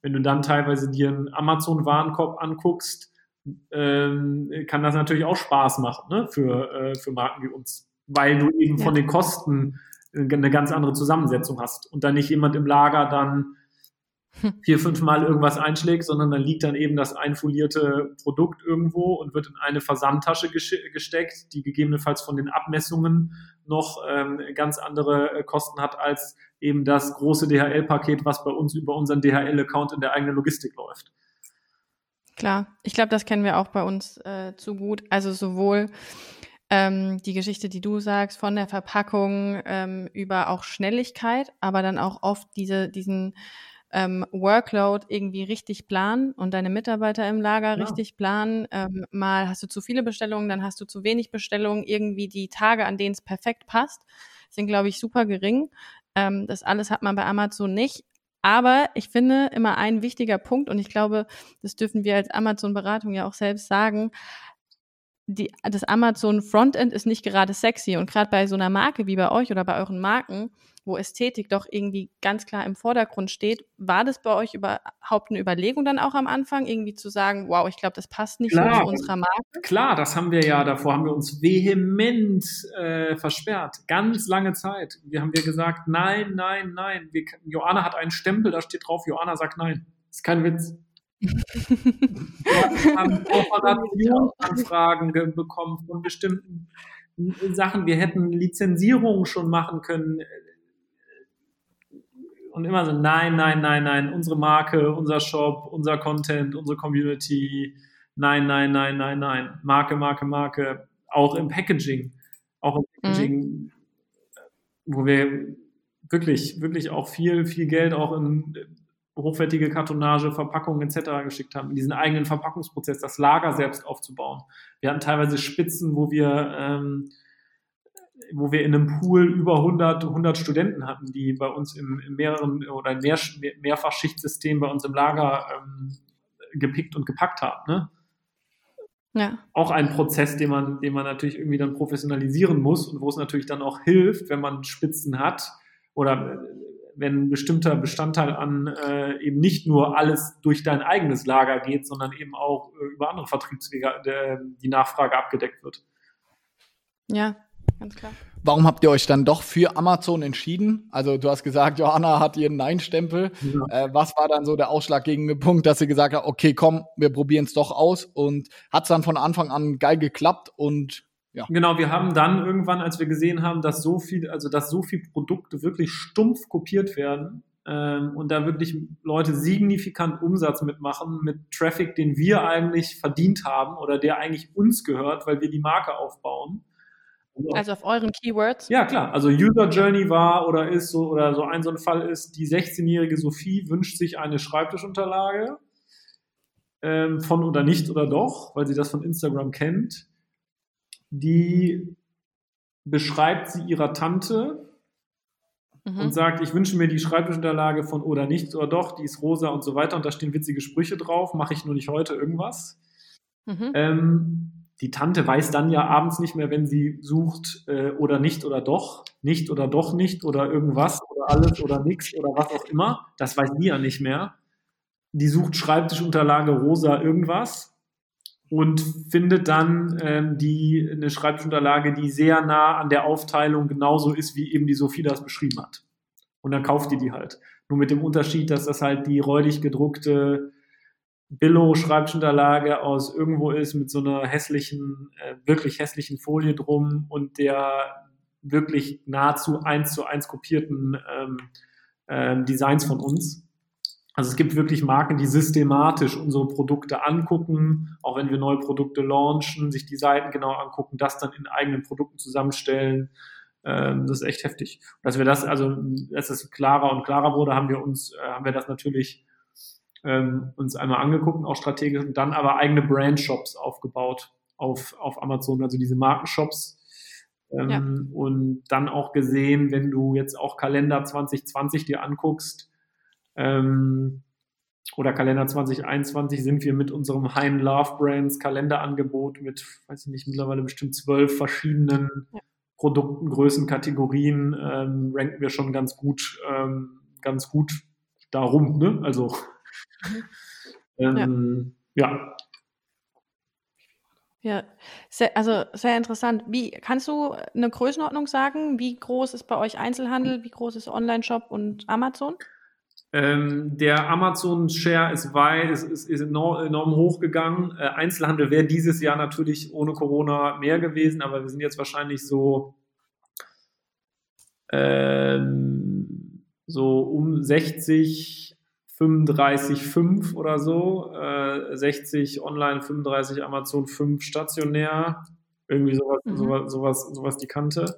Wenn du dann teilweise dir einen Amazon-Warenkorb anguckst, ähm, kann das natürlich auch Spaß machen, ne? für, äh, für Marken wie uns, weil du eben ja. von den Kosten eine ganz andere Zusammensetzung hast und dann nicht jemand im Lager dann vier, fünf Mal irgendwas einschlägt, sondern dann liegt dann eben das einfolierte Produkt irgendwo und wird in eine Versandtasche gesteckt, die gegebenenfalls von den Abmessungen noch ähm, ganz andere äh, Kosten hat als eben das große D H L-Paket, was bei uns über unseren D H L-Account in der eigenen Logistik läuft. Klar, ich glaube, das kennen wir auch bei uns äh, zu gut. Also sowohl ähm, die Geschichte, die du sagst, von der Verpackung ähm, über auch Schnelligkeit, aber dann auch oft diese diesen ähm, Workload irgendwie richtig planen und deine Mitarbeiter im Lager ja. richtig planen. Ähm, mal hast du zu viele Bestellungen, dann hast du zu wenig Bestellungen. Irgendwie die Tage, an denen es perfekt passt, sind, glaube ich, super gering. Ähm, das alles hat man bei Amazon nicht. Aber ich finde immer ein wichtiger Punkt, und ich glaube, das dürfen wir als Amazon-Beratung ja auch selbst sagen, die, das Amazon-Frontend ist nicht gerade sexy. Und gerade bei so einer Marke wie bei euch oder bei euren Marken, wo Ästhetik doch irgendwie ganz klar im Vordergrund steht, war das bei euch überhaupt eine Überlegung dann auch am Anfang, irgendwie zu sagen, wow, ich glaube, das passt nicht klar, so zu unserer Marke? Klar, das haben wir ja, davor haben wir uns vehement äh, versperrt, ganz lange Zeit. Wir haben wir gesagt, nein, nein, nein. Wir, Joanna hat einen Stempel, da steht drauf, Joanna sagt nein. Das ist kein Witz. Wir haben Kooperationsanfragen ge- bekommen von bestimmten Sachen. Wir hätten Lizenzierungen schon machen können. Und immer so, nein, nein, nein, nein, unsere Marke, unser Shop, unser Content, unsere Community, nein, nein, nein, nein, nein, Marke, Marke, Marke, auch im Packaging, auch im Packaging, mhm. wo wir wirklich, wirklich auch viel, viel Geld auch in hochwertige Kartonage, Verpackungen et cetera geschickt haben, in diesen eigenen Verpackungsprozess, das Lager selbst aufzubauen. Wir hatten teilweise Spitzen, wo wir ähm, wo wir in einem Pool über hundert, hundert Studenten hatten, die bei uns im, im mehreren oder mehr, Mehrfachschichtsystem bei uns im Lager ähm, gepickt und gepackt haben. Ne? Ja. Auch ein Prozess, den man, den man natürlich irgendwie dann professionalisieren muss und wo es natürlich dann auch hilft, wenn man Spitzen hat oder wenn ein bestimmter Bestandteil an äh, eben nicht nur alles durch dein eigenes Lager geht, sondern eben auch äh, über andere Vertriebswege äh, die Nachfrage abgedeckt wird. Ja. Ganz klar. Warum habt ihr euch dann doch für Amazon entschieden? Also du hast gesagt, Joanna hat ihren Nein-Stempel. Ja. Äh, was war dann so der ausschlaggebende Punkt, dass sie gesagt hat, okay, komm, wir probieren es doch aus, und hat es dann von Anfang an geil geklappt und ja. Genau, wir haben dann irgendwann, als wir gesehen haben, dass so viel, also dass so viele Produkte wirklich stumpf kopiert werden ähm, und da wirklich Leute signifikant Umsatz mitmachen mit Traffic, den wir eigentlich verdient haben oder der eigentlich uns gehört, weil wir die Marke aufbauen. Also auf euren Keywords? Ja, klar. Also User Journey war oder ist so, oder so ein so ein Fall ist, die sechzehnjährige Sophie wünscht sich eine Schreibtischunterlage ähm, von oder nicht oder doch, weil sie das von Instagram kennt. Die beschreibt sie ihrer Tante mhm. und sagt, ich wünsche mir die Schreibtischunterlage von oder nicht oder doch, die ist rosa und so weiter, und da stehen witzige Sprüche drauf, mache ich nur nicht heute irgendwas. Mhm. Ähm, Die Tante weiß dann ja abends nicht mehr, wenn sie sucht, äh, oder nicht oder doch, nicht oder doch nicht oder irgendwas oder alles oder nichts oder was auch immer. Das weiß die ja nicht mehr. Die sucht Schreibtischunterlage rosa irgendwas und findet dann ähm, die eine Schreibtischunterlage, die sehr nah an der Aufteilung genauso ist, wie eben die Sophie das beschrieben hat. Und dann kauft die die halt. Nur mit dem Unterschied, dass das halt die räudig gedruckte Billo-Schreibtischunterlage aus irgendwo ist mit so einer hässlichen, äh, wirklich hässlichen Folie drum und der wirklich nahezu eins zu eins kopierten ähm, äh, Designs von uns. Also es gibt wirklich Marken, die systematisch unsere Produkte angucken, auch wenn wir neue Produkte launchen, sich die Seiten genau angucken, das dann in eigenen Produkten zusammenstellen. Ähm, das ist echt heftig. Dass wir das, also als es klarer und klarer wurde, haben wir uns, äh, haben wir das natürlich Ähm, uns einmal angeguckt, auch strategisch, und dann aber eigene Brand-Shops aufgebaut auf, auf Amazon, also diese Markenshops. Ähm, ja. Und dann auch gesehen, wenn du jetzt auch Kalender zwanzig zwanzig dir anguckst ähm, oder Kalender zwanzig einundzwanzig, sind wir mit unserem Hein Love Brands Kalenderangebot mit, weiß ich nicht, mittlerweile bestimmt zwölf verschiedenen ja. Produkten, Größen, Kategorien, ähm, ranken wir schon ganz gut, ähm, ganz gut darum, ne? Also ähm, ja. ja. Ja, sehr, also sehr interessant. Wie kannst du eine Größenordnung sagen? Wie groß ist bei euch Einzelhandel? Wie groß ist Online-Shop und Amazon? Ähm, der Amazon-Share ist weit, ist, ist, ist enorm, enorm hochgegangen. Äh, Einzelhandel wäre dieses Jahr natürlich ohne Corona mehr gewesen, aber wir sind jetzt wahrscheinlich so, ähm, so um sechzig, fünfunddreißig, fünf oder so. Äh, sechzig online, fünfunddreißig Amazon, fünf stationär. Irgendwie sowas, mhm. sowas, sowas, sowas die Kante.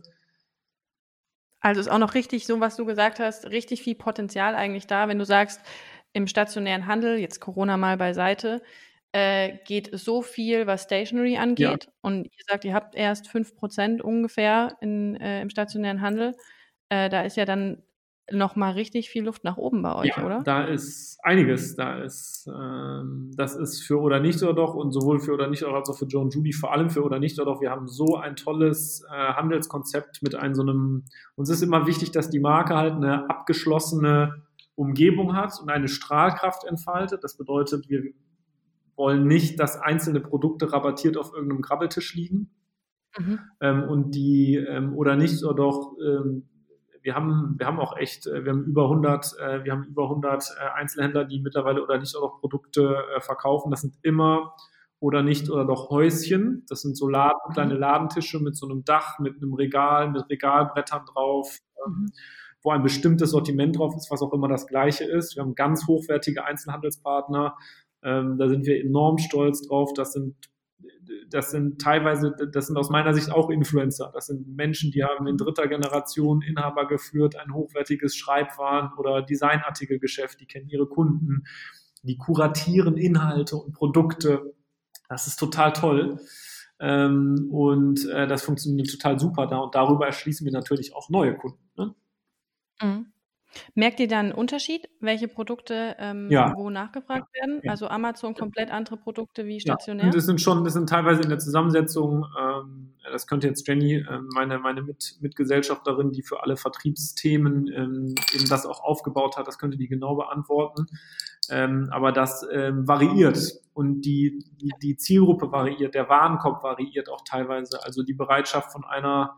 Also ist auch noch richtig, so was du gesagt hast, richtig viel Potenzial eigentlich da, wenn du sagst, im stationären Handel, jetzt Corona mal beiseite, äh, geht so viel, was Stationery angeht. Ja. Und ihr sagt, ihr habt erst fünf Prozent ungefähr in, äh, im stationären Handel. Äh, da ist ja dann noch mal richtig viel Luft nach oben bei euch, ja, oder? Da ist einiges. Da ist, ähm, das ist für oder nicht oder doch und sowohl für oder nicht oder als auch für Joe und Judy, vor allem für oder nicht oder doch. Wir haben so ein tolles äh, Handelskonzept mit einem so einem, uns ist immer wichtig, dass die Marke halt eine abgeschlossene Umgebung hat und eine Strahlkraft entfaltet. Das bedeutet, wir wollen nicht, dass einzelne Produkte rabattiert auf irgendeinem Grabbeltisch liegen. Mhm. Ähm, und die ähm, oder nicht oder doch ähm, Wir haben, wir haben auch echt, wir haben über hundert, wir haben über hundert Einzelhändler, die mittlerweile oder nicht oder doch Produkte verkaufen. Das sind immer oder nicht oder doch Häuschen. Das sind so Laden, kleine Ladentische mit so einem Dach, mit einem Regal, mit Regalbrettern drauf, mhm. wo ein bestimmtes Sortiment drauf ist, was auch immer das Gleiche ist. Wir haben ganz hochwertige Einzelhandelspartner. Da sind wir enorm stolz drauf. Das sind Das sind teilweise, das sind aus meiner Sicht auch Influencer. Das sind Menschen, die haben in dritter Generation Inhaber geführt, ein hochwertiges Schreibwaren- oder Designartikelgeschäft, die kennen ihre Kunden, die kuratieren Inhalte und Produkte. Das ist total toll. Ähm, und äh, das funktioniert total super da. Und darüber erschließen wir natürlich auch neue Kunden. Ne? Mhm. Merkt ihr dann einen Unterschied, welche Produkte ähm, ja. wo nachgefragt ja. werden? Ja. Also Amazon komplett andere Produkte wie stationär? Ja. Und das sind schon, das sind teilweise in der Zusammensetzung, ähm, das könnte jetzt Jenny, äh, meine, meine Mit, Mitgesellschafterin, die für alle Vertriebsthemen ähm, eben das auch aufgebaut hat, das könnte die genau beantworten. Ähm, aber das ähm, variiert und die, die, die Zielgruppe variiert, der Warenkorb variiert auch teilweise. Also die Bereitschaft von einer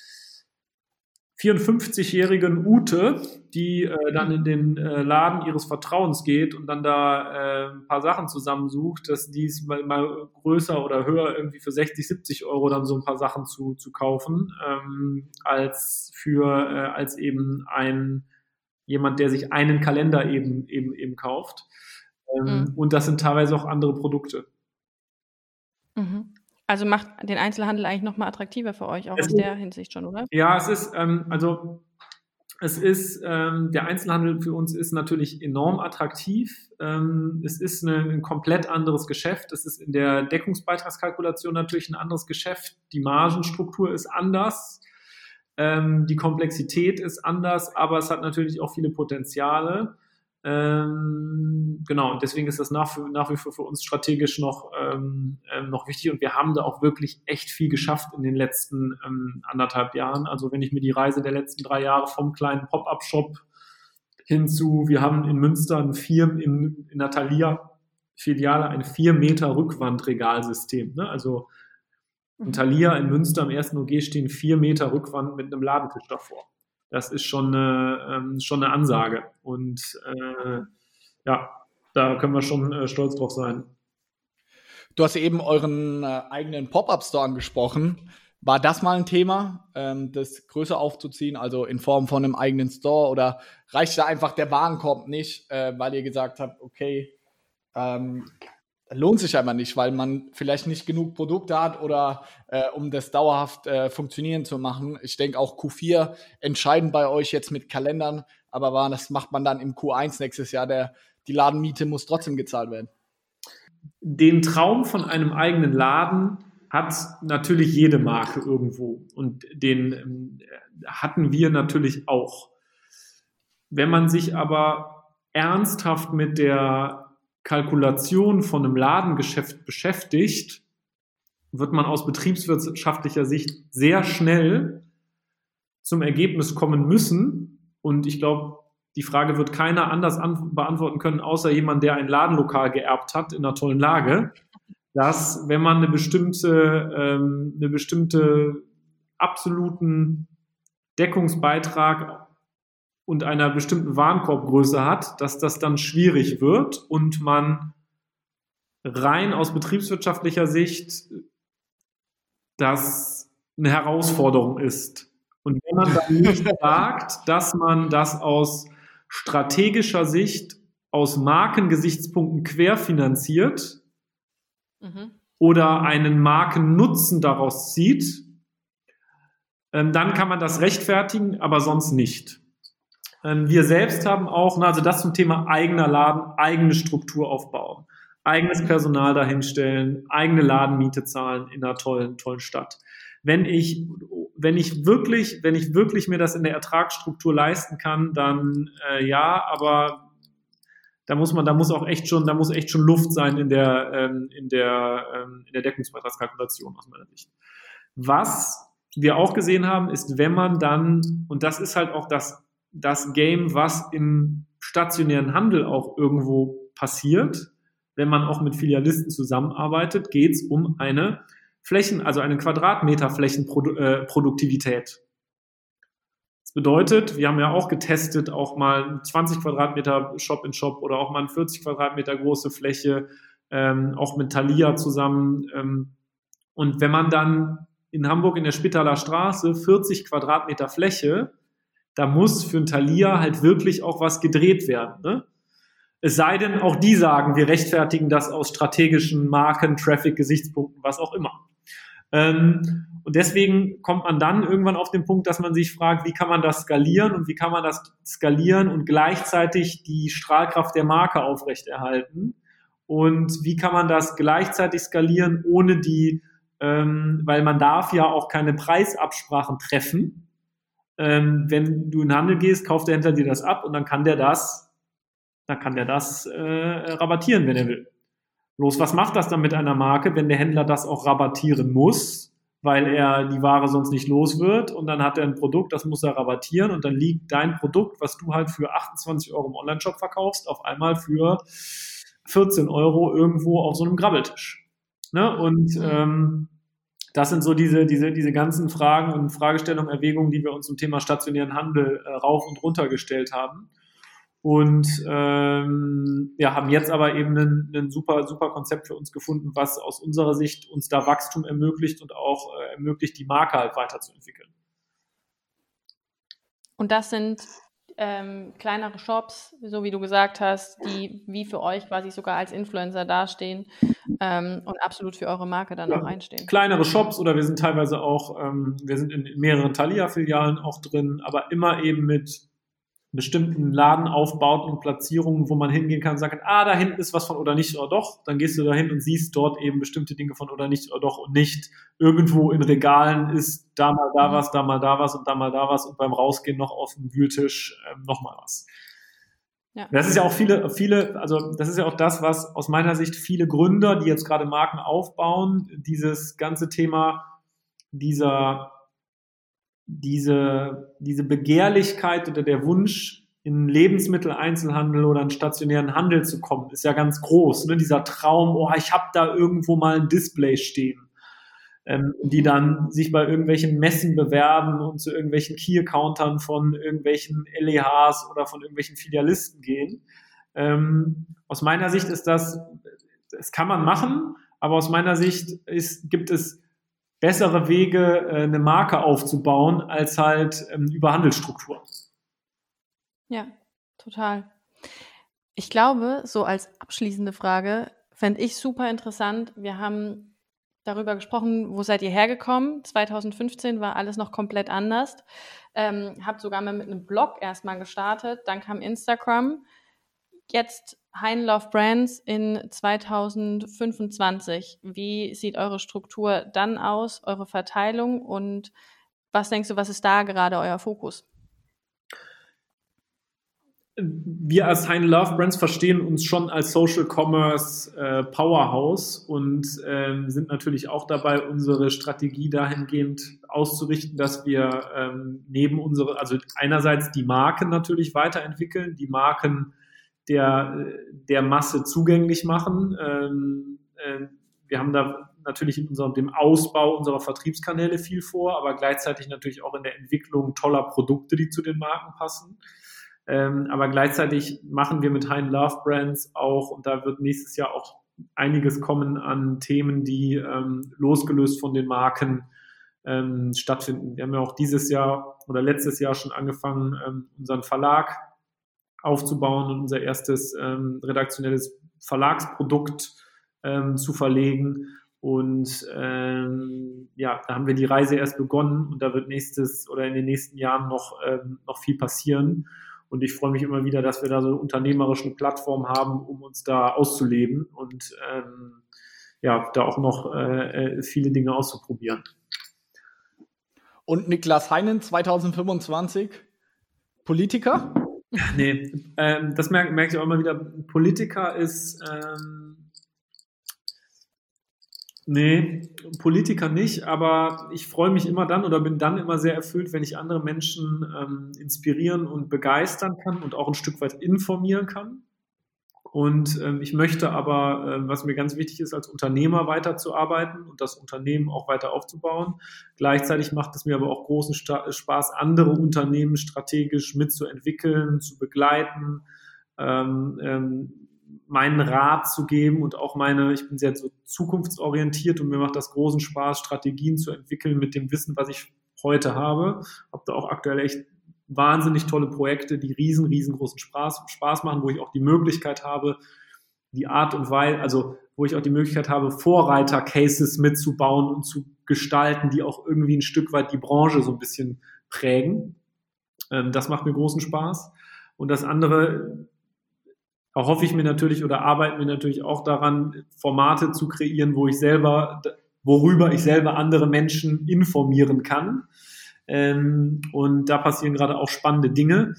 vierundfünfzigjährigen Ute, die äh, dann in den äh, Laden ihres Vertrauens geht und dann da äh, ein paar Sachen zusammensucht, dass die es mal, mal größer oder höher irgendwie für sechzig, siebzig Euro dann so ein paar Sachen zu, zu kaufen, ähm, als für, äh, als eben ein jemand, der sich einen Kalender eben, eben, eben kauft. Ähm, mhm. Und das sind teilweise auch andere Produkte. Mhm. Also macht den Einzelhandel eigentlich nochmal attraktiver für euch, auch es aus ist, der Hinsicht schon, oder? Ja, es ist, ähm, also es ist, ähm, der Einzelhandel für uns ist natürlich enorm attraktiv. Ähm, es ist eine, ein komplett anderes Geschäft. Es ist in der Deckungsbeitragskalkulation natürlich ein anderes Geschäft. Die Margenstruktur ist anders. Ähm, die Komplexität ist anders, aber es hat natürlich auch viele Potenziale. Ähm, genau, und deswegen ist das nach, nach wie vor für uns strategisch noch, ähm, noch wichtig und wir haben da auch wirklich echt viel geschafft in den letzten ähm, anderthalb Jahren. Also wenn ich mir die Reise der letzten drei Jahre vom kleinen Pop-Up-Shop hinzu, wir haben in Münster ein vier, in, in der Thalia-Filiale ein vier Meter Rückwandregalsystem. Ne? Also in Thalia in Münster am ersten O G stehen vier Meter Rückwand mit einem Ladentisch davor. Das ist schon eine, ähm, schon eine Ansage. Und äh, ja, da können wir schon äh, stolz drauf sein. Du hast eben euren äh, eigenen Pop-Up-Store angesprochen. War das mal ein Thema, ähm, das größer aufzuziehen, also in Form von einem eigenen Store? Oder reicht da einfach der Warenkorb nicht, äh, weil ihr gesagt habt, okay, ähm, lohnt sich einfach nicht, weil man vielleicht nicht genug Produkte hat oder äh, um das dauerhaft äh, funktionieren zu machen. Ich denke auch Q vier entscheidend bei euch jetzt mit Kalendern, aber war, das macht man dann im Q eins nächstes Jahr. Der, die Ladenmiete muss trotzdem gezahlt werden. Den Traum von einem eigenen Laden hat natürlich jede Marke irgendwo und den ähm, hatten wir natürlich auch. Wenn man sich aber ernsthaft mit der Kalkulation von einem Ladengeschäft beschäftigt, wird man aus betriebswirtschaftlicher Sicht sehr schnell zum Ergebnis kommen müssen. Und ich glaube, die Frage wird keiner anders an, beantworten können, außer jemand, der ein Ladenlokal geerbt hat in einer tollen Lage, dass wenn man eine bestimmte, ähm, eine bestimmte absoluten Deckungsbeitrag und einer bestimmten Warenkorbgröße hat, dass das dann schwierig wird und man rein aus betriebswirtschaftlicher Sicht das eine Herausforderung ist. Und wenn man dann nicht sagt, dass man das aus strategischer Sicht aus Markengesichtspunkten querfinanziert mhm. oder einen Markennutzen daraus zieht, ähm, dann kann man das rechtfertigen, aber sonst nicht. Ähm, wir selbst haben auch, also das zum Thema eigener Laden, eigene Struktur aufbauen, eigenes Personal dahinstellen, eigene Ladenmiete zahlen in einer tollen, tollen Stadt. Wenn ich, wenn ich wirklich, wenn ich wirklich mir das in der Ertragsstruktur leisten kann, dann äh, ja, aber da muss man, da muss auch echt schon, da muss echt schon Luft sein in der, ähm, in der, ähm, in der Deckungsbeitragskalkulation aus meiner Sicht. Was wir auch gesehen haben, ist, wenn man dann, und das ist halt auch das, das Game, was im stationären Handel auch irgendwo passiert, wenn man auch mit Filialisten zusammenarbeitet, geht es um eine Flächen, also eine Quadratmeter Flächenproduktivität. Das bedeutet, wir haben ja auch getestet, auch mal zwanzig Quadratmeter Shop-in-Shop oder auch mal eine vierzig Quadratmeter große Fläche, ähm, auch mit Thalia zusammen. Ähm, und wenn man dann in Hamburg in der Spitaler Straße vierzig Quadratmeter Fläche, da muss für ein Thalia halt wirklich auch was gedreht werden, ne? Es sei denn, auch die sagen, wir rechtfertigen das aus strategischen Marken, Traffic-Gesichtspunkten, was auch immer. Ähm, und deswegen kommt man dann irgendwann auf den Punkt, dass man sich fragt, wie kann man das skalieren und wie kann man das skalieren und gleichzeitig die Strahlkraft der Marke aufrechterhalten und wie kann man das gleichzeitig skalieren, ohne die, ähm, weil man darf ja auch keine Preisabsprachen treffen. Ähm, wenn du in den Handel gehst, kauft der Händler dir das ab und dann kann der das dann kann der das äh, rabattieren, wenn er will. Bloß, was macht das dann mit einer Marke, wenn der Händler das auch rabattieren muss, weil er die Ware sonst nicht los wird und dann hat er ein Produkt, das muss er rabattieren und dann liegt dein Produkt, was du halt für achtundzwanzig Euro im Onlineshop verkaufst, auf einmal für vierzehn Euro irgendwo auf so einem Grabbeltisch. Ne? Und ähm, das sind so diese, diese, diese ganzen Fragen und Fragestellungen, Erwägungen, die wir uns zum Thema stationären Handel äh, rauf und runter gestellt haben. Und ähm, ja, haben jetzt aber eben ein, ein super, super Konzept für uns gefunden, was aus unserer Sicht uns da Wachstum ermöglicht und auch äh, ermöglicht, die Marke halt weiterzuentwickeln. Und das sind ähm, kleinere Shops, so wie du gesagt hast, die wie für euch quasi sogar als Influencer dastehen ähm, und absolut für eure Marke dann ja, auch einstehen. Kleinere Shops oder wir sind teilweise auch, ähm, wir sind in mehreren Thalia-Filialen auch drin, aber immer eben mit bestimmten Ladenaufbauten und Platzierungen, wo man hingehen kann und sagen, ah, da hinten ist was von oder nicht oder doch, dann gehst du da hin und siehst dort eben bestimmte Dinge von oder nicht oder doch und nicht irgendwo in Regalen ist da mal da was, da mal da was und da mal da was und beim Rausgehen noch auf dem Wühltisch ähm, noch mal was. Ja. Das ist ja auch viele, viele, also das ist ja auch das, was aus meiner Sicht viele Gründer, die jetzt gerade Marken aufbauen, dieses ganze Thema dieser diese, diese Begehrlichkeit oder der Wunsch, in Lebensmitteleinzelhandel oder in stationären Handel zu kommen, ist ja ganz groß. Ne? Dieser Traum, oh, ich habe da irgendwo mal ein Display stehen, ähm, die dann sich bei irgendwelchen Messen bewerben und zu irgendwelchen Key-Accountern von irgendwelchen L E Hs oder von irgendwelchen Filialisten gehen. Ähm, aus meiner Sicht ist das, das kann man machen, aber aus meiner Sicht ist, gibt es bessere Wege, eine Marke aufzubauen, als halt ähm, über Handelsstruktur. Ja, total. Ich glaube, so als abschließende Frage fände ich super interessant. Wir haben darüber gesprochen, wo seid ihr hergekommen? zwanzig fünfzehn war alles noch komplett anders. Ähm, habt sogar mal mit einem Blog erstmal gestartet, dann kam Instagram. Jetzt Hein Love Brands in zwanzig fünfundzwanzig. Wie sieht eure Struktur dann aus, eure Verteilung und was denkst du, was ist da gerade euer Fokus? wir als Heine Love Brands verstehen uns schon als Social Commerce äh, Powerhouse und ähm, sind natürlich auch dabei, unsere Strategie dahingehend auszurichten, dass wir ähm, neben unsere, also einerseits die Marken natürlich weiterentwickeln, die Marken der, der Masse zugänglich machen. Ähm, äh, wir haben da natürlich in unserem, dem Ausbau unserer Vertriebskanäle viel vor, aber gleichzeitig natürlich auch in der Entwicklung toller Produkte, die zu den Marken passen. Ähm, aber gleichzeitig machen wir mit Heine Love Brands auch, und da wird nächstes Jahr auch einiges kommen an Themen, die ähm, losgelöst von den Marken ähm, stattfinden. Wir haben ja auch dieses Jahr oder letztes Jahr schon angefangen, ähm, unseren Verlag aufzubauen und unser erstes ähm, redaktionelles Verlagsprodukt ähm, zu verlegen. Und ähm, ja, da haben wir die Reise erst begonnen und da wird nächstes oder in den nächsten Jahren noch, ähm, noch viel passieren. Und ich freue mich immer wieder, dass wir da so eine unternehmerische Plattform haben, um uns da auszuleben und ähm, ja, da auch noch äh, viele Dinge auszuprobieren. Und Niklas Heinen zwanzig fünfundzwanzig, Politiker? Nee, ähm, das merke merk ich auch immer wieder. Politiker ist, ähm, nee, Politiker nicht, aber ich freue mich immer dann oder bin dann immer sehr erfüllt, wenn ich andere Menschen ähm, inspirieren und begeistern kann und auch ein Stück weit informieren kann. Und ähm, ich möchte aber, äh, was mir ganz wichtig ist, als Unternehmer weiterzuarbeiten und das Unternehmen auch weiter aufzubauen. Gleichzeitig macht es mir aber auch großen Sta- Spaß, andere Unternehmen strategisch mitzuentwickeln, zu begleiten, ähm, ähm, meinen Rat zu geben und auch meine, ich bin sehr so zukunftsorientiert und mir macht das großen Spaß, Strategien zu entwickeln mit dem Wissen, was ich heute habe. Habe da auch aktuell echt wahnsinnig tolle Projekte, die riesen, riesengroßen Spaß, Spaß machen, wo ich auch die Möglichkeit habe, die Art und Weise, also wo ich auch die Möglichkeit habe, Vorreiter-Cases mitzubauen und zu gestalten, die auch irgendwie ein Stück weit die Branche so ein bisschen prägen. Ähm, das macht mir großen Spaß. Und das andere erhoffe ich mir natürlich oder arbeiten wir natürlich auch daran, Formate zu kreieren, wo ich selber, worüber ich selber andere Menschen informieren kann. Ähm, und da passieren gerade auch spannende Dinge.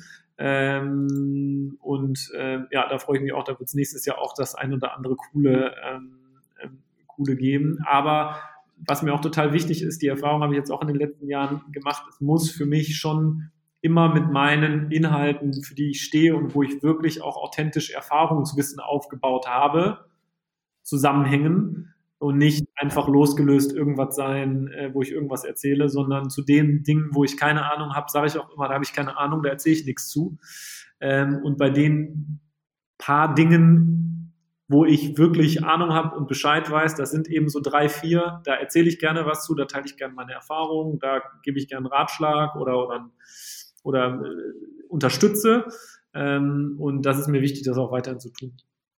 Ähm, und äh, ja, da freue ich mich auch, da wird es nächstes Jahr auch das ein oder andere coole, ähm, ähm, coole geben. Aber was mir auch total wichtig ist, die Erfahrung habe ich jetzt auch in den letzten Jahren gemacht, es muss für mich schon immer mit meinen Inhalten, für die ich stehe und wo ich wirklich auch authentisch Erfahrungswissen aufgebaut habe, zusammenhängen und nicht einfach losgelöst irgendwas sein, äh, wo ich irgendwas erzähle, sondern zu den Dingen, wo ich keine Ahnung habe, sage ich auch immer, da habe ich keine Ahnung, da erzähle ich nichts zu. Ähm, und bei den paar Dingen, wo ich wirklich Ahnung habe und Bescheid weiß, das sind eben so drei, vier, da erzähle ich gerne was zu, da teile ich gerne meine Erfahrungen, da gebe ich gerne einen Ratschlag oder, oder, oder äh, unterstütze. Ähm, und das ist mir wichtig, das auch weiterhin zu tun.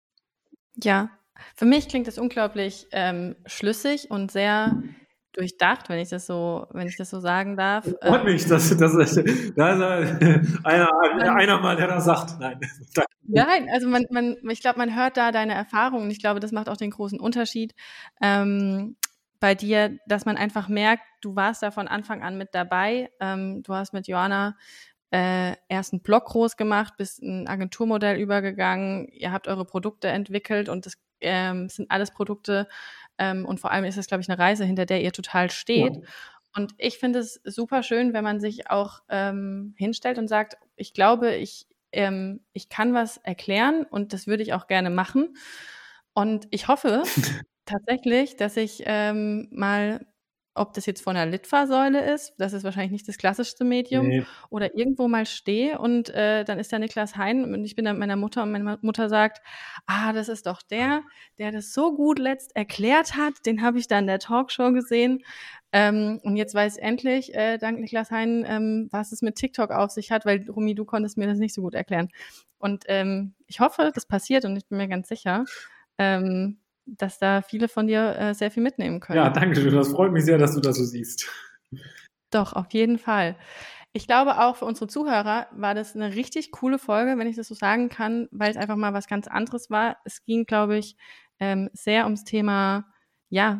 Ja, für mich klingt das unglaublich ähm, schlüssig und sehr durchdacht, wenn ich das so, wenn ich das so sagen darf. Freut mich, dass, dass, dass, dass einer, einer mal, der das sagt. Nein. Nein, also man, man, ich glaube, man hört da deine Erfahrungen und ich glaube, das macht auch den großen Unterschied ähm, bei dir, dass man einfach merkt, du warst da von Anfang an mit dabei. Ähm, du hast mit Johanna äh, erst einen Blog groß gemacht, bist ein Agenturmodell übergegangen, ihr habt eure Produkte entwickelt und das ähm, sind alles Produkte ähm, und vor allem ist es, glaube ich, eine Reise, hinter der ihr total steht. Ja. Und ich finde es super schön, wenn man sich auch ähm, hinstellt und sagt, ich glaube, ich ähm, ich kann was erklären und das würde ich auch gerne machen. Und ich hoffe tatsächlich, dass ich ähm, mal, ob das jetzt von einer Litfaßsäule ist, das ist wahrscheinlich nicht das klassischste Medium, nee. Oder irgendwo mal stehe und äh, dann ist da Niklas Hein und ich bin da mit meiner Mutter und meine Mutter sagt, ah, das ist doch der, der das so gut letzt erklärt hat, den habe ich da in der Talkshow gesehen ähm, und jetzt weiß ich endlich, äh, dank Niklas Hein, ähm, was es mit TikTok auf sich hat, weil Romy, du konntest mir das nicht so gut erklären und ähm, ich hoffe, das passiert und ich bin mir ganz sicher, ähm, dass da viele von dir äh, sehr viel mitnehmen können. Ja, danke schön. Das freut mich sehr, dass du das so siehst. Doch, auf jeden Fall. Ich glaube auch für unsere Zuhörer war das eine richtig coole Folge, wenn ich das so sagen kann, weil es einfach mal was ganz anderes war. Es ging, glaube ich, ähm, sehr ums Thema, ja,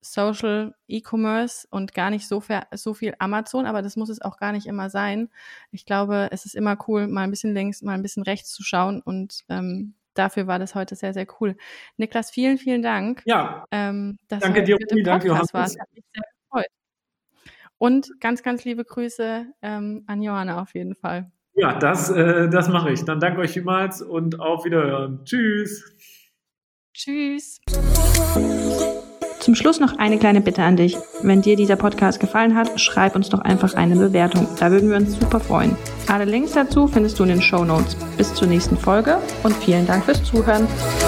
Social E-Commerce und gar nicht so, ver- so viel Amazon, aber das muss es auch gar nicht immer sein. Ich glaube, es ist immer cool, mal ein bisschen links, mal ein bisschen rechts zu schauen und ähm, dafür war das heute sehr, sehr cool. Niklas, vielen, vielen Dank. Ja, ähm, dass danke du dir, mit Romy, dem danke, Podcast Johannes. warst. Hat mich sehr gefreut. Und ganz, ganz liebe Grüße ähm, an Johanna auf jeden Fall. Ja, das, äh, das mache ich. Dann danke euch vielmals und auf Wiederhören. Tschüss. Tschüss. Zum Schluss noch eine kleine Bitte an dich. Wenn dir dieser Podcast gefallen hat, schreib uns doch einfach eine Bewertung. Da würden wir uns super freuen. Alle Links dazu findest du in den Shownotes. Bis zur nächsten Folge und vielen Dank fürs Zuhören.